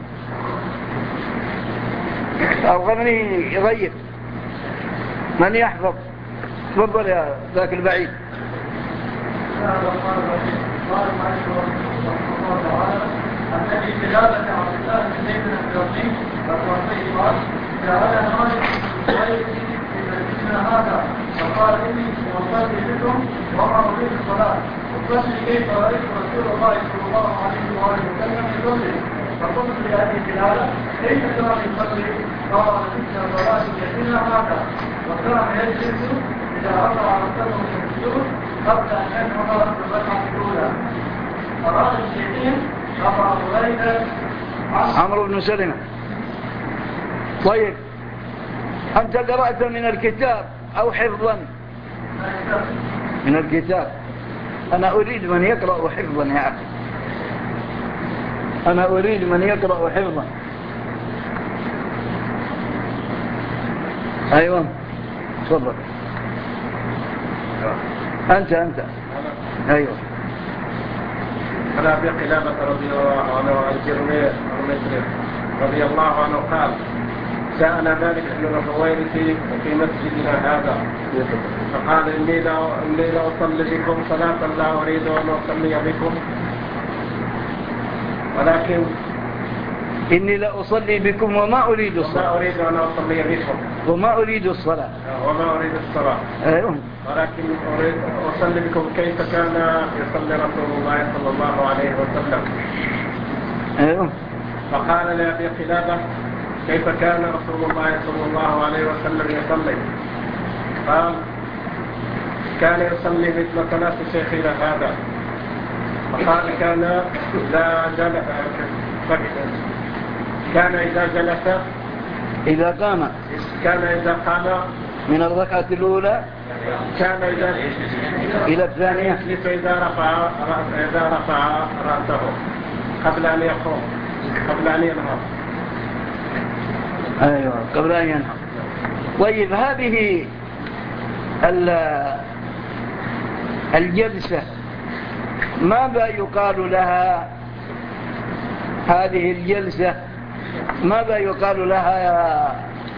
أرغمني يغير من يحفظ؟ تفضل يا ذاك البعيد. الذي كلابة عبد الله بن زيد الأنصاري رضي الله عنه جاءنا مالك غير في هذا فقال إني أصلي بكم وما أريد الصلاة أصلي كيف رأيت رسول الله صلى الله عليه وآله وسلم يصلي فقلت لأبي كلابة كيف كان يصلي؟ قال مثل صلاة يدنا هذا وكان يجلس إذا رفع رأسه من السجود قبل أن يفرغ الركعة الأولى. أراد الشيخين عمرو بن سلمة. طيب أنت قرأت من الكتاب أو حفظا؟ من الكتاب. أنا أريد من يقرأ حفظا يا أخي، أنا أريد من يقرأ حفظا. أيوة تفضل. أنت أيوة. عن أبي قلابة رضي الله عنه الجرمي رضي الله عنه قال سأل مالك بن الحويرث في مسجدنا هذا فقال إني لا أصلي بكم صلاة لا أريد أن أصلي بكم ولكن إني لا أصلي بكم وما أريد الصلاة. وما أريد أن أصلي بكم وما أريد الصلاة. وما أريد الصلاة. أيوه. ولكن أريد أصلي بكم كيف كان يصلي رسول الله صلى الله عليه وسلم. أيوه. فقال لأبي قلابة كيف كان رسول الله صلى الله عليه وسلم يصلي؟ قال كان يصلي مثل صلاة شيخنا هذا. فقال كان إذا جلس إذا قام من الركعة الأولى كان إلى الثانية إذا رفع رأسه قبل أن يقوم قبل أن ينهض. أيوة قبل أن ينهض. طيب هذه الجلسة ماذا يقال لها؟ هذه الجلسة ماذا يقال لها يا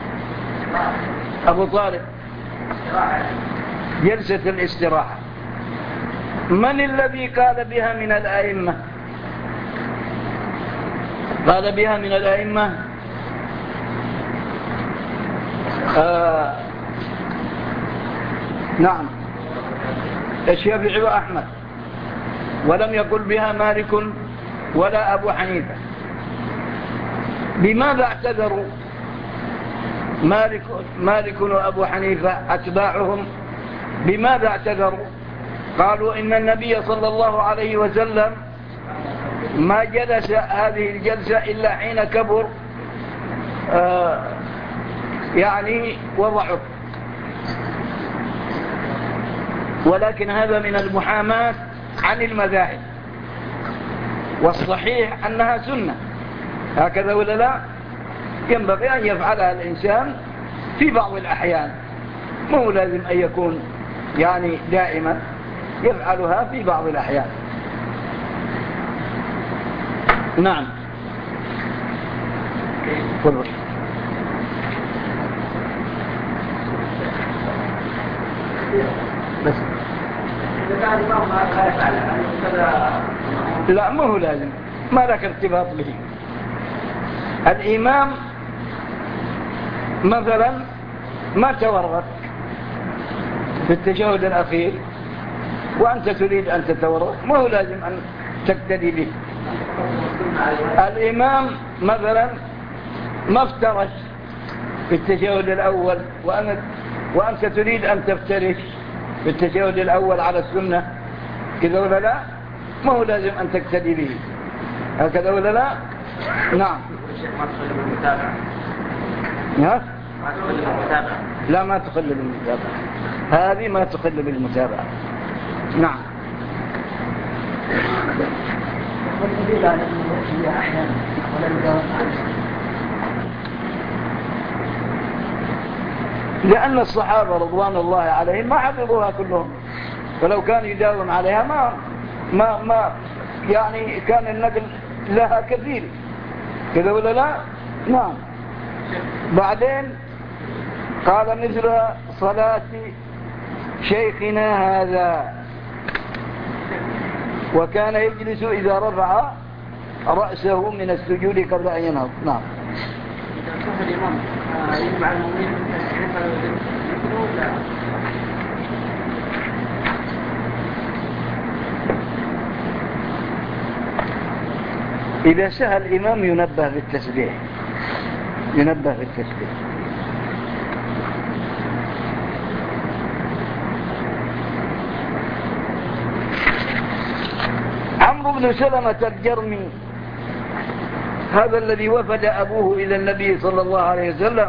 أبو طالب؟ جلسة الاستراحة. من الذي قال بها من الأئمة؟ قال بها من الأئمة نعم الشافعي وأحمد، ولم يقل بها مالك ولا أبو حنيفة. بماذا اعتذروا مالك وأبو حنيفة أتباعهم؟ بماذا اعتذروا؟ قالوا إن النبي صلى الله عليه وسلم ما جلس هذه الجلسة إلا حين كبر يعني وضعه. ولكن هذا من المحاماة عن المذاهب، والصحيح أنها سنة هكذا ولا لا؟ ينبغي أن يفعلها الإنسان في بعض الأحيان، مو لازم أن يكون يعني دائما، يفعلها في بعض الأحيان. نعم تفضل. بس لا ما هو لازم، ما لك ارتباط به. الإمام مثلا ما تورط في التشهد الأخير وأنت تريد أن تتورط، ما هو لازم أن تقتدي به. الإمام مثلا ما افترش في التشهد الأول وأنت تريد أن تفترش في التشهد الأول على السنة، كذا ولا لا؟ ما هو لازم أن تقتدي به، هكذا ولا لا؟ نعم. ما تخل بالمتابعة. ما تخل بالمتابعة. لا، ما تخل بالمتابعة، هذه ما تخل بالمتابعة. نعم. والدليل على أنه أحيانا ولا يجاوز عنه، لأن الصحابة رضوان الله عليهم ما حفظوها كلهم، فلو كان يداوم عليها ما يعني كان النقل لها كثير، كذا ولا لا؟ نعم. بعدين قال مثل صلاة شيخنا هذا، وكان يجلس إذا رفع رأسه من السجود قبل أن ينهض. نعم. إذا صح الإمام يجمع المؤمنين يقولوا لا. إذا سهى الإمام ينبه بالتسبيح، ينبه بالتسبيح. عمرو بن سلمة الجرمي هذا الذي وفد أبوه إلى النبي صلى الله عليه وسلم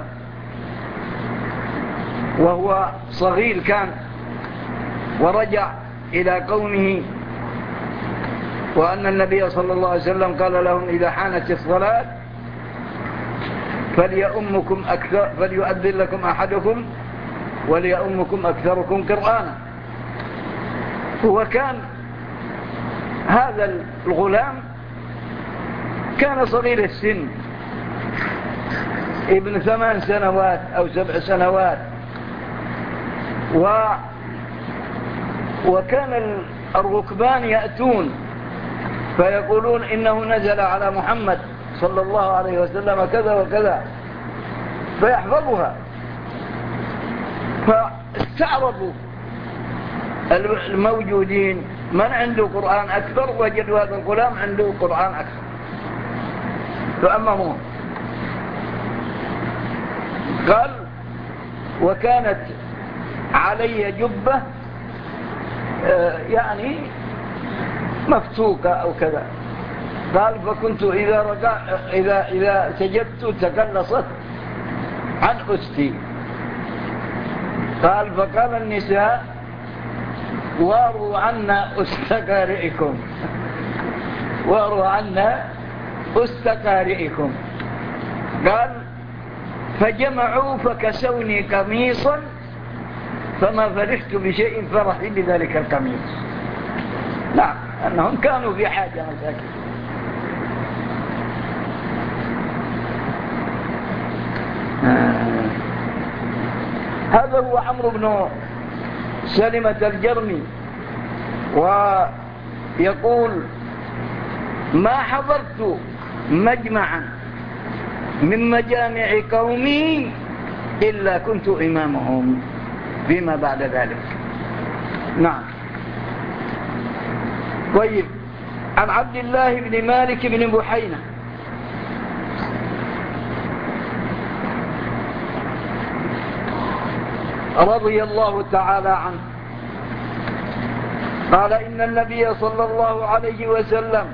وهو صغير كان، ورجع إلى قومه، وأن النبي صلى الله عليه وسلم قال لهم إذا حانت الصلاة فليؤذن لكم أحدكم وليؤمكم أكثركم قرآنا. وكان هذا الغلام كان صغير السن، ابن 8 سنوات أو 7 سنوات، وكان الركبان يأتون فيقولون إنه نزل على محمد صلى الله عليه وسلم كذا وكذا، فيحفظها. فاستعرضوا الموجودين من عنده قرآن أكثر، وجدوا هذا الغلام عنده قرآن أكثر، فأمموه. قال وكانت علي جبة يعني مفتوكة أو كذا، قال فكنت إذا سجدت تقلصت عن أستي. قال فقال النساء واروا عنا أستقارئكم، واروا عنا أستقارئكم. قال فجمعوا فكسوني قميصا فما فرحت بشيء فرحي بذلك القميص. نعم، أنهم كانوا في حاجة مساكين. هذا هو عمرو بن سلمة الجرمي. ويقول ما حضرت مجمعا من مجامع قومي إلا كنت إمامهم فيما بعد ذلك. نعم. طيب، عن عبد الله بن مالك بن بحينة رضي الله تعالى عنه قال إن النبي صلى الله عليه وسلم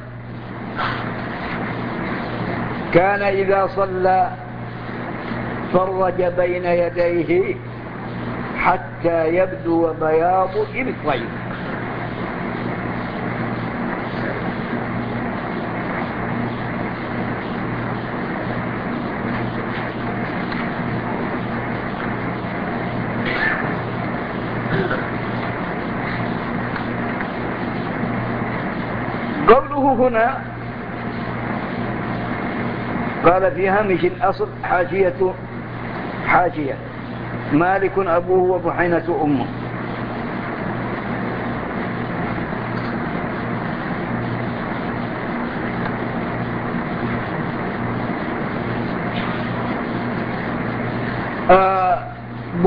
كان إذا صلى فرج بين يديه حتى يبدو بياض إبطيه. قوله هنا قال في هامش الأصل حاشية مالك أبوه وبحينة أمه.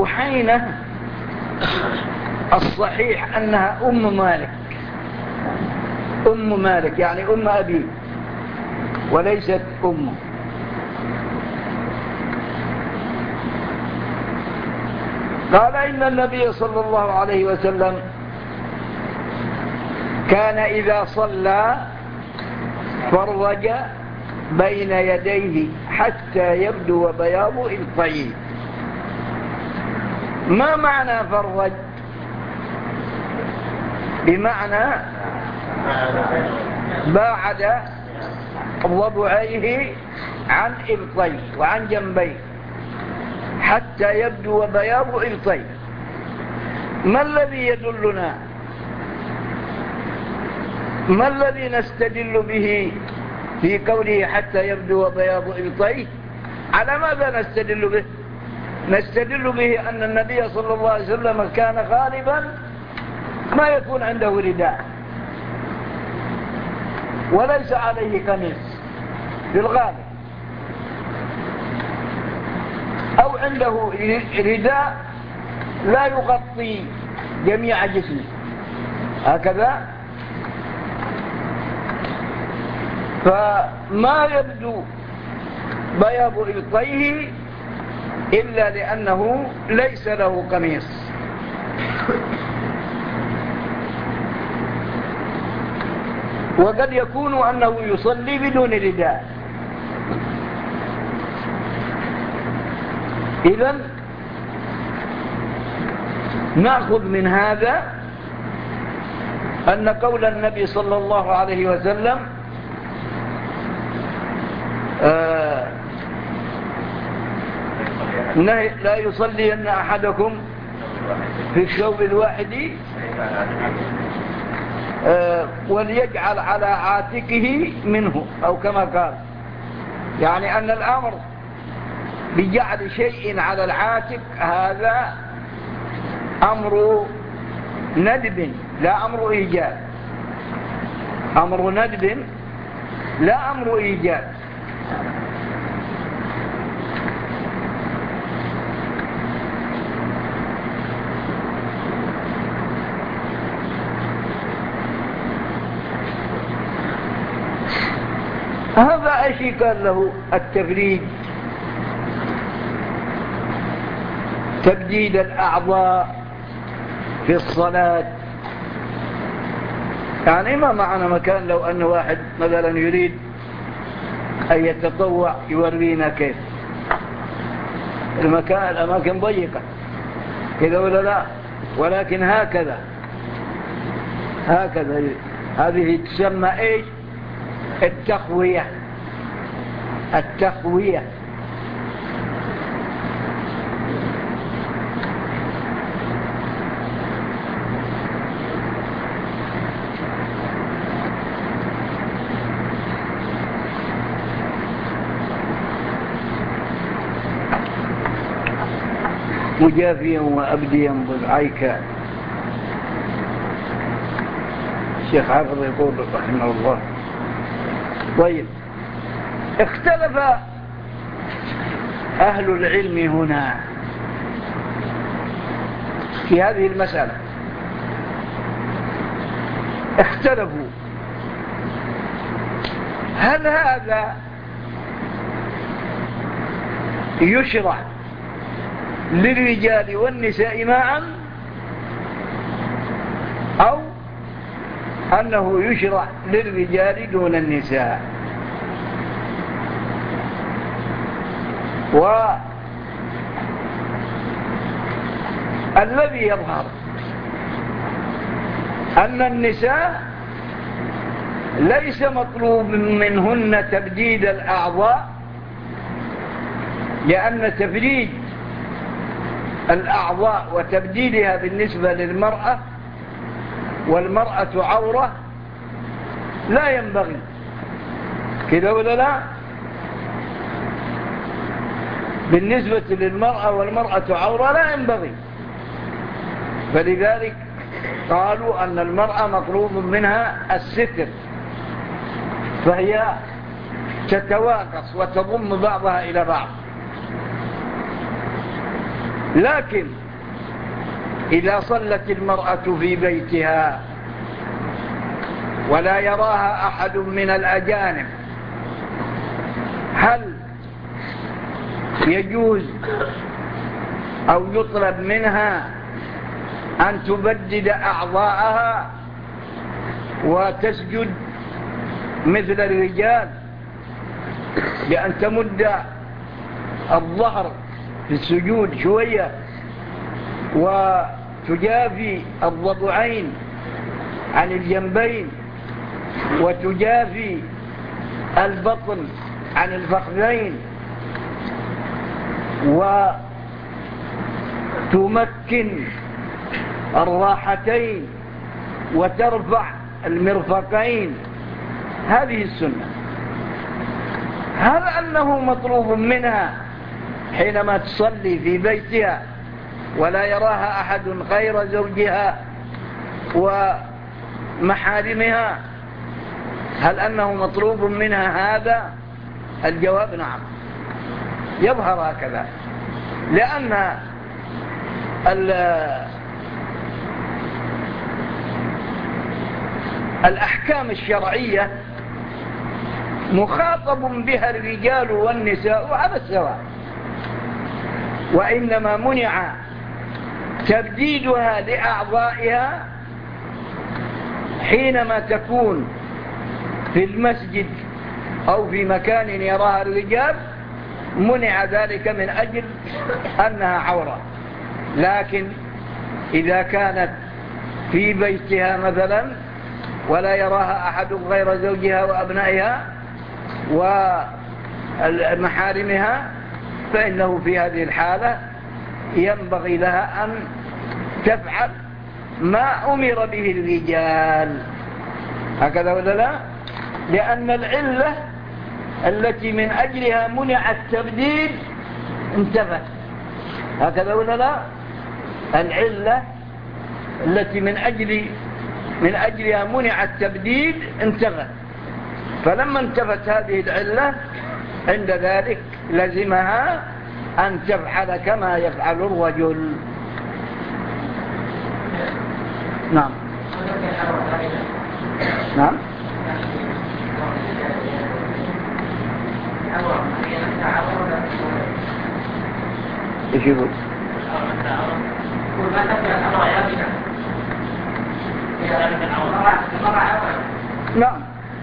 بحينة الصحيح أنها أم مالك، أم مالك يعني أم أبي وليست أمه. قال إن النبي صلى الله عليه وسلم كان إذا صلى فرج بين يديه حتى يبدو بياض إبطيه. ما معنى فرج؟ بمعنى باعد ضبعيه عن إبطيه وعن جنبيه حتى يبدو بياض إبطيه. ما الذي يدلنا، ما الذي نستدل به في قوله حتى يبدو بياض إبطيه؟ على ماذا نستدل به؟ نستدل به أن النبي صلى الله عليه وسلم كان غالبا ما يكون عنده رداء وليس عليه قميص في الغالب، أو عنده رداء لا يغطي جميع جسمه هكذا، فما يبدو بياض إبطيه إلا لأنه ليس له قميص. وقد يكون أنه يصلي بدون رداء. إذن نأخذ من هذا أن قول النبي صلى الله عليه وسلم لا يصلين أحدكم في الثوب الواحد وليجعل على عاتقه منه، أو كما قال، يعني أن الأمر بجعل شيء على العاتق هذا أمر ندب لا أمر إيجاب، أمر ندب لا أمر إيجاب. هذا أشي قال له التفريج، تبديد الأعضاء في الصلاة. يعني ما معنى مكان لو أن واحد مثلا يريد أن يتطوع يورينا كيف الأماكن ضيقة كذا ولا لا، ولكن هكذا هذه تسمى إيش؟ التقوية. التقوية مجافيا وأبديا ضلعيك. الشيخ حافظ يقول رحمه الله. طيب، اختلف أهل العلم هنا في هذه المسألة، اختلفوا هل هذا يشرع للرجال والنساء معا، أو أنه يشرع للرجال دون النساء. والذي يظهر أن النساء ليس مطلوب منهن تبديد الأعضاء، لأن تبديد الأعضاء وتبديدها بالنسبة للمرأة، والمرأة عورة، لا ينبغي كذا ولا لا؟ بالنسبة للمرأة والمرأة عورة لا ينبغي، فلذلك قالوا أن المرأة مطلوب منها الستر، فهي تتواقص وتضم بعضها إلى بعض. لكن إذا صلت المرأة في بيتها ولا يراها أحد من الأجانب، هل يجوز أو يطلب منها أن تبدد أعضاءها وتسجد مثل الرجال، بأن تمد الظهر في السجود شوية وتجافي الضلوعين عن الجنبين وتجافي البطن عن الفخذين وتمكن الراحتين وترفع المرفقين؟ هذه السنة. هل أنه مطلوب منها حينما تصلي في بيتها ولا يراها أحد غير زوجها ومحارمها، هل أنه مطلوب منها هذا؟ الجواب نعم، يظهر هكذا، لأن الأحكام الشرعية مخاطب بها الرجال والنساء على السواء، وإنما منع تبديدها لأعضائها حينما تكون في المسجد أو في مكان يراها الرجال، منع ذلك من أجل أنها عورة. لكن إذا كانت في بيتها مثلا ولا يراها أحد غير زوجها وأبنائها ومحارمها، فإنه في هذه الحالة ينبغي لها أن تفعل ما أمر به الرجال. هكذا ولا لا؟ لأن العلة التي من أجلها منع التبديل انتفت. هكذا ولا لا؟ العلة التي من أجلها منع التبديل انتفت، فلما انتفت هذه العلة عند ذلك لزمها أن تفعل كما يفعل الرجل. نعم نعم. ايش يقول؟ نعم.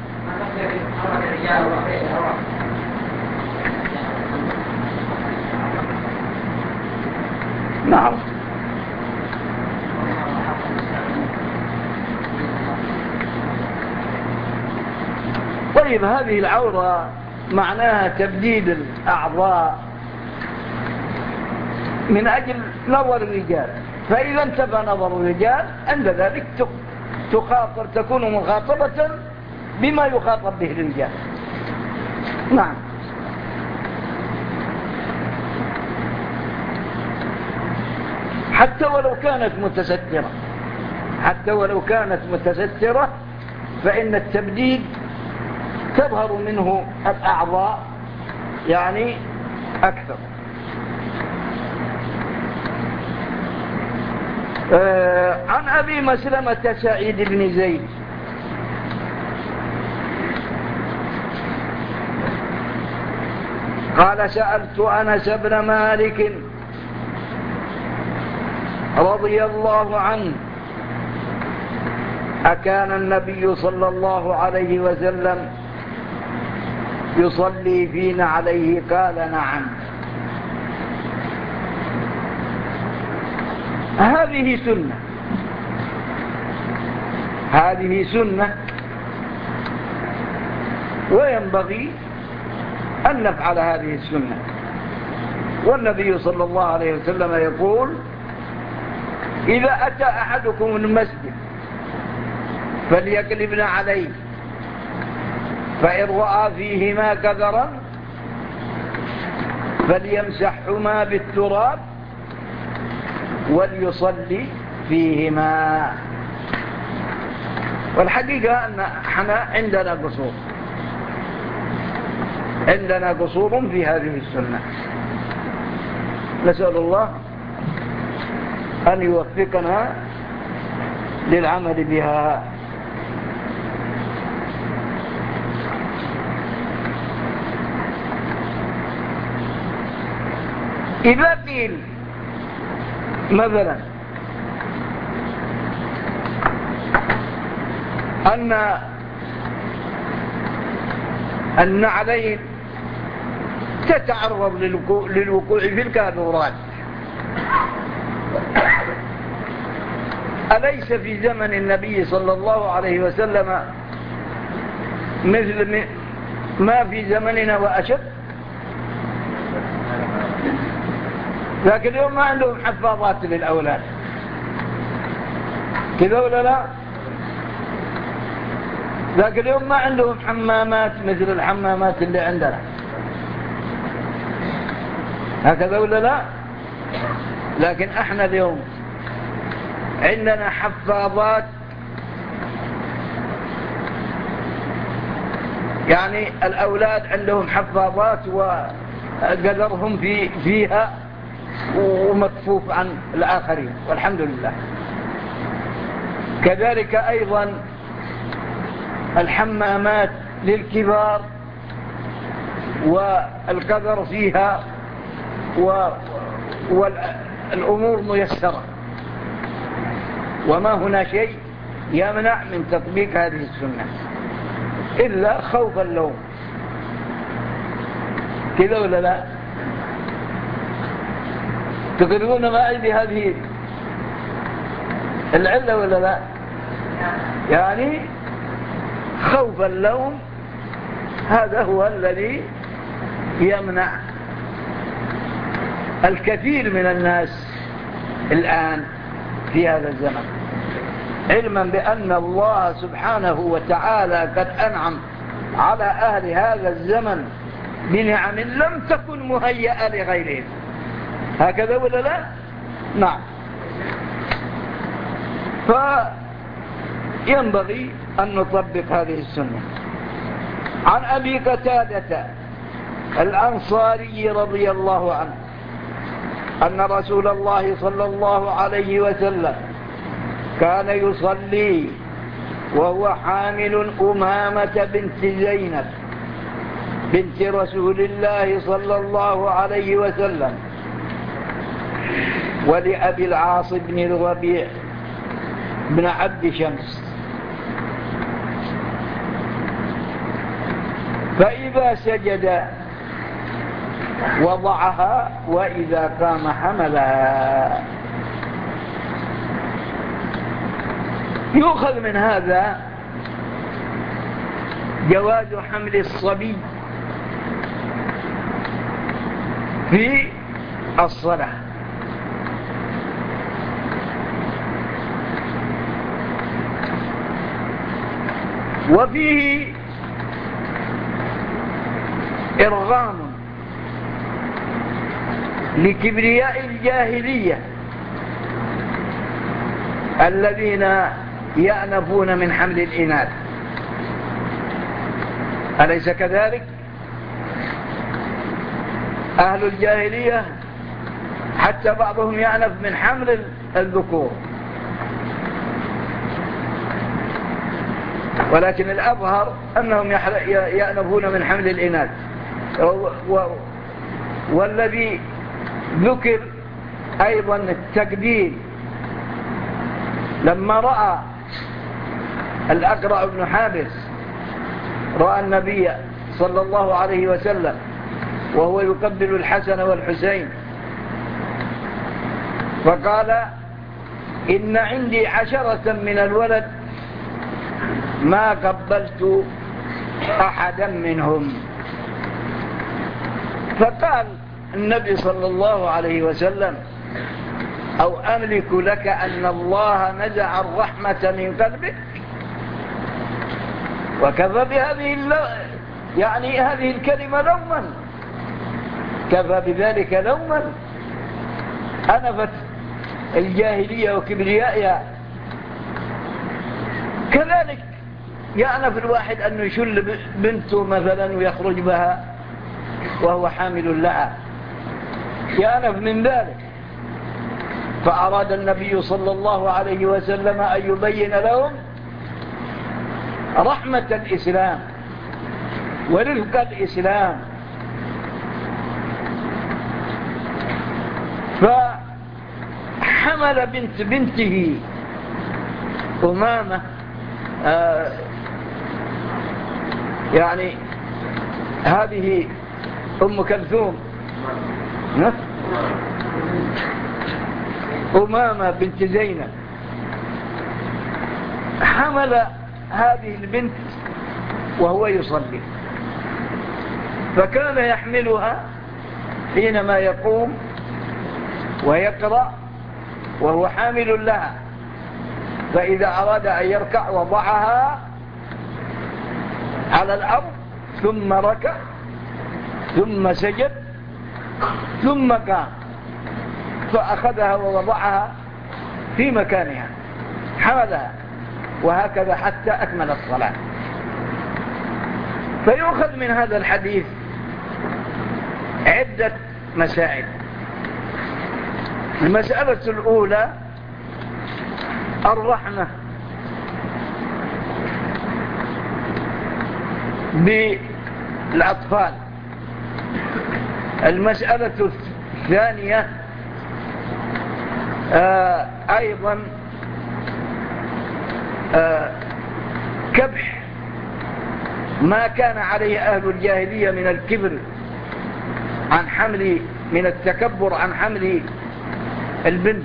نعم. طيب، هذه العورة معناها تبديد الأعضاء من أجل نظر الرجال، فإذا انتبه نظر الرجال عند ذلك تكون مخاطبة بما يخاطب به الرجال. نعم. حتى ولو كانت متسترة فإن التبديد تظهر منه الأعضاء يعني أكثر. عن أبي مسلمة سعيد بن زيد قال: سألت أنس بن مالك رضي الله عنه: أكان النبي صلى الله عليه وسلم يصلي فينا عليه؟ قال: نعم. هذه سنة وينبغي أن نفعل هذه السنة. والنبي صلى الله عليه وسلم يقول: إذا أتى أحدكم المسجد فليقلبن عليه، فإن رأى فيهما كدرا فليمسحهما بالتراب وليصلي فيهما. والحقيقة أن احنا عندنا قصور في هذه السنة. نسأل الله أن يوفقنا للعمل بها. إذا قيل مثلا أن النعلين تتعرض للوقوع في الكاذورات، أليس في زمن النبي صلى الله عليه وسلم مثل ما في زمننا وأشد؟ لكن اليوم ما عندهم حفاظات للأولاد كذا ولا لا؟ لكن اليوم ما عندهم حمامات مثل الحمامات اللي عندنا، هكذا ولا لا؟ لكن احنا اليوم عندنا حفاظات، يعني الأولاد عندهم حفاظات وقدرهم فيها ومكفوف عن الآخرين والحمد لله. كذلك أيضا الحمامات للكبار والقدر فيها والأمور ميسرة، وما هنا شيء يمنع من تطبيق هذه السنة إلا خوف اللوم، كذا ولا لا؟ تقولون معي بهذه العلة ولا لا؟ يعني خوف اللوم هذا هو الذي يمنع الكثير من الناس الآن في هذا الزمن، علما بأن الله سبحانه وتعالى قد أنعم على أهل هذا الزمن بنعم لم تكن مهيئة لغيرهم، هكذا ولا لا؟ نعم. فينبغي أن نطبق هذه السنة. عن أبي قتادة الأنصاري رضي الله عنه أن رسول الله صلى الله عليه وسلم كان يصلي وهو حامل أمامة بنت زينب بنت رسول الله صلى الله عليه وسلم، ولأبي العاص بن الربيع بن عبد شمس، فإذا سجد وضعها وإذا قام حملها. يؤخذ من هذا جواز حمل الصبي في الصلاة، وفيه إرغام لكبرياء الجاهلية الذين يأنفون من حمل الإناث، أليس كذلك؟ أهل الجاهلية حتى بعضهم يأنف من حمل الذكور، ولكن الأظهر أنهم يأنفون من حمل الإناث. والذي ذكر أيضا التقبيل لما رأى الأقرع بن حابس رأى النبي صلى الله عليه وسلم وهو يقبل الحسن والحسين، فقال إن عندي 10 من الولد ما قبلت أحدا منهم. فقال النبي صلى الله عليه وسلم أو أملك لك أن الله نزع الرحمة من قلبك؟ وكفى بهذه يعني هذه الكلمة لوما، كفى بذلك لوما. أنفت الجاهلية وكبريائها. كذلك يأنف الواحد أن يشل بنته مثلا ويخرج بها وهو حامل لها، يأنف من ذلك. فأراد النبي صلى الله عليه وسلم أن يبين لهم رحمة الإسلام ورفق الإسلام. فحمل بنته أمامة يعني هذه أم كلثوم أمامة بنت زينب، حمل هذه البنت وهو يصلي، فكان يحملها حينما يقوم ويقرأ وهو حامل لها، فإذا أراد أن يركع وضعها على الأرض ثم ركع ثم سجد ثم قام، فأخذها ووضعها في مكانها حملها، وهكذا حتى أكمل الصلاة. فيؤخذ من هذا الحديث عدة مسائل. المسألة الأولى الرحمة بالأطفال. المسألة الثانية أيضا كبح ما كان عليه أهل الجاهلية من الكبر عن حمل، من التكبر عن حمل البنت.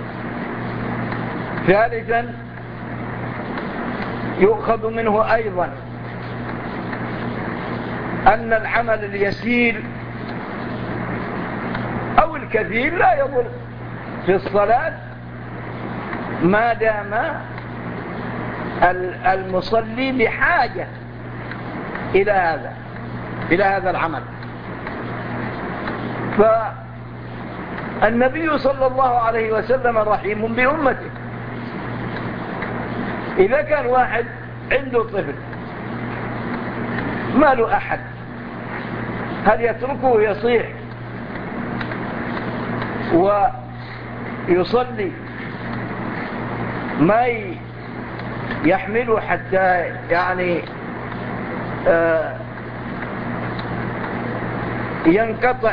ثالثا يؤخذ منه أيضا أن العمل اليسير أو الكثير لا يضر في الصلاة ما دام المصلي بحاجة إلى هذا العمل. فالنبي صلى الله عليه وسلم رحيم بأمته. إذا كان واحد عنده طفل ما له أحد، هل يتركه يصيح ويصلي ما يحمله حتى يعني ينقطع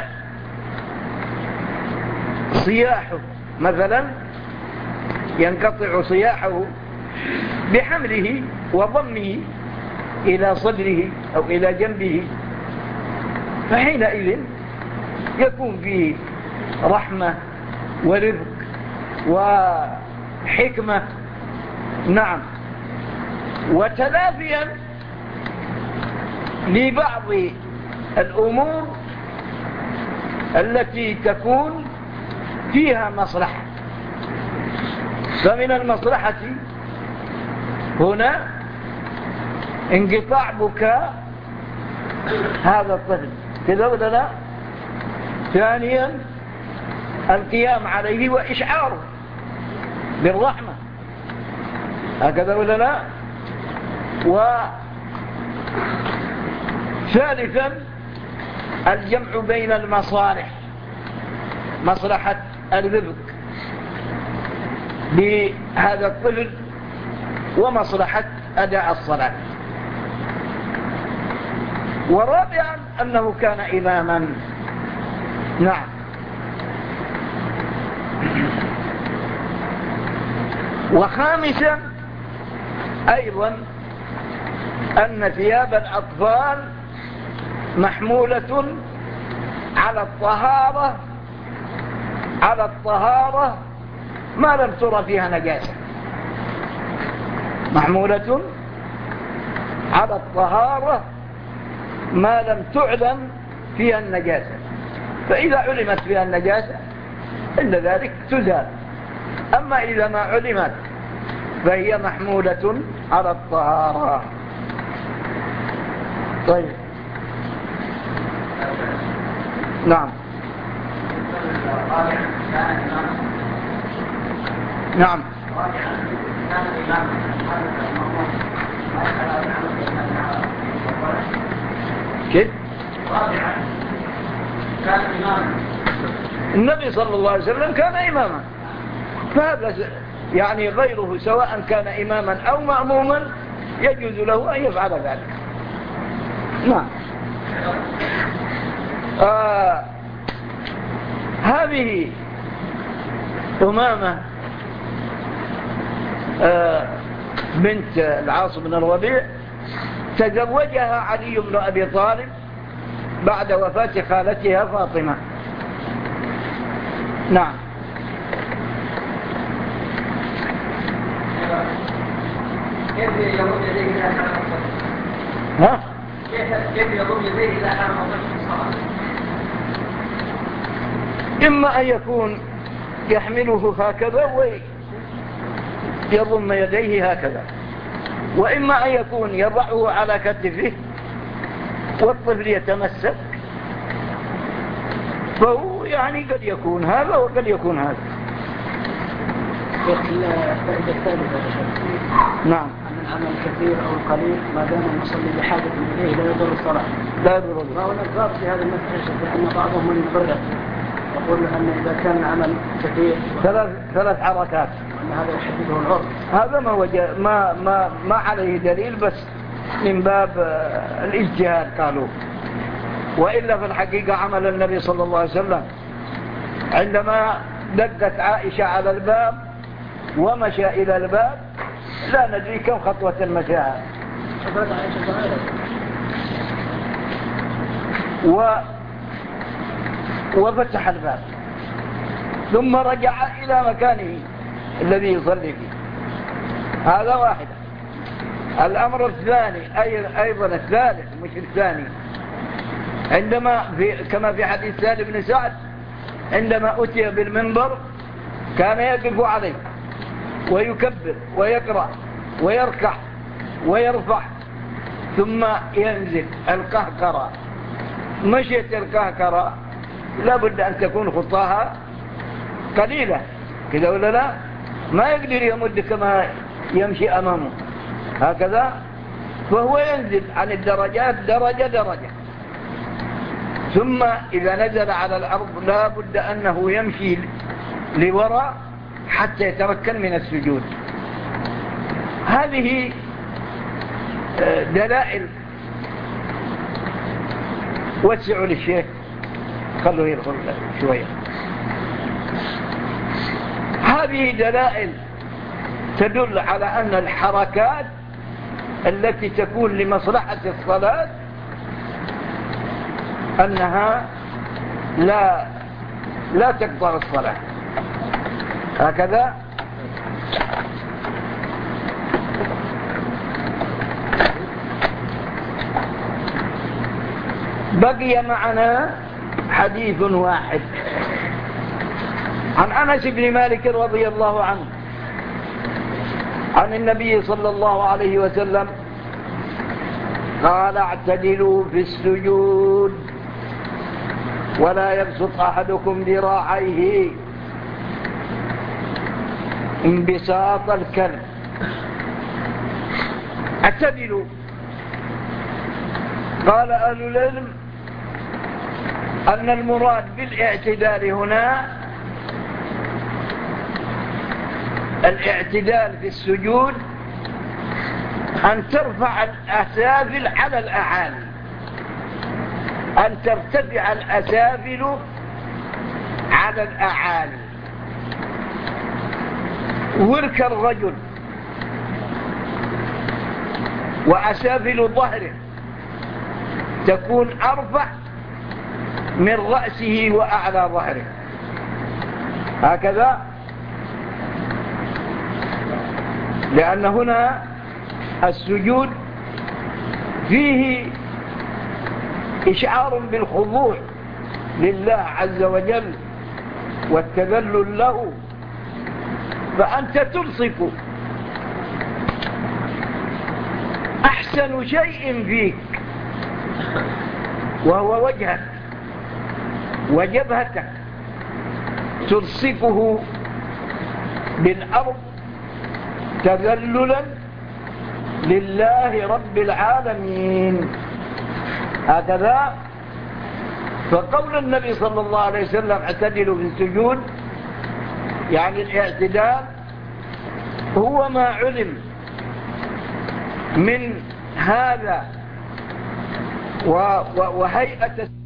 صياحه مثلا، ينقطع صياحه بحمله وضمه إلى صدره أو إلى جنبه، فحينئذ يكون فيه رحمة ورفق وحكمة. نعم. وتلافيا لبعض الأمور التي تكون فيها مصلحة. فمن المصلحة هنا انقطاع بكاء هذا الطفل كذا ولا لا. ثانيا القيام عليه وإشعاره بالرحمة هكذا ولا لا. وثالثا الجمع بين المصالح، مصلحة الرفق بهذا الطفل ومصلحة أداء الصلاة. ورابعا أنه كان إماما. نعم. وخامسا أيضا أن ثياب الأطفال محمولة على الطهارة ما لم ترى فيها نجاسة، محمولة على الطهارة ما لم تعلم فيها النجاسة، فإذا علمت فيها النجاسة إن ذلك تزال. أما إذا ما علمت فهي محمولة على الطهارة. طيب. نعم. نعم. كيف؟ النبي صلى الله عليه وسلم كان إماما فهذا يعني غيره سواء كان إماما أو مأموما يجوز له أن يفعل ذلك. نعم. هذه أمامة بنت العاص بن الربيع تزوجها علي بن أبي طالب بعد وفاة خالتها فاطمة. نعم. كيف يضم يديه إذا كان ها؟ كيف يضم يديه إذا كان في الصلاة؟ إما أن يكون يحمله هكذا ويضم يديه هكذا، وإما أن يكون يضعه على كتفه والطفل يتمسك، فهو يعني قد يكون هذا وقد يكون هذا. الفائدة الثالثة نعم. أن العمل الكثير أو القليل ما دام المصلي بحاجة إليه لا يضر الصلاة. لا يضر. وهناك ضابط في هذا المسألة لأن بعضهم من يفرق يقول أن إذا كان العمل كثير ثلاث حركات أن هذا يحدده العرف. هذا ما عليه دليل، بس من باب الاجتهاد قالوا. وإلا في الحقيقة عمل النبي صلى الله عليه وسلم عندما دقت عائشة على الباب ومشى إلى الباب لا ندري كم خطوة مشاها، وفتح الباب ثم رجع إلى مكانه الذي يصلي فيه. هذا واحد. الأمر الثاني أيضا الثالث مش الثاني، عندما كما في حديث سهل بن سعد عندما أتي بالمنبر كان يقف عليه ويكبر ويقرأ ويركع ويرفع ثم ينزل القهقرة. مشيت القهقرة لابد أن تكون خطاها قليلة كذا ولا لا، ما يقدر يمد كما يمشي أمامه هكذا، فهو ينزل عن الدرجات درجة درجة، ثم إذا نزل على الأرض لا بد أنه يمشي لوراء حتى يتمكن من السجود. هذه دلائل. وسعوا للشيخ خلوه يدخل شوية. هذه دلائل تدل على أن الحركات التي تكون لمصلحة الصلاة أنها لا تقطع الصلاة. هكذا. بقي معنا حديث واحد عن أنس بن مالك رضي الله عنه عن النبي صلى الله عليه وسلم قال: اعتدلوا في السجود ولا يبسط أحدكم ذراعيه انبساط الكلب. اعتدلوا. قال أهل العلم أن المراد بالاعتدال هنا الاعتدال في السجود أن ترفع الأسافل على الأعالي، أن ترتفع الأسافل على الأعالي. ورك الرجل وأسافل ظهره تكون أرفع من رأسه وأعلى ظهره هكذا، لأن هنا السجود فيه إشعار بالخضوع لله عز وجل والتذلل له، فأنت تلصق أحسن شيء فيك وهو وجهك وجبهتك، تلصقه بالأرض تذللا لله رب العالمين هكذا. فقول النبي صلى الله عليه وسلم اعتدلوا في السجود يعني الاعتدال هو ما علم من هذا وهيئة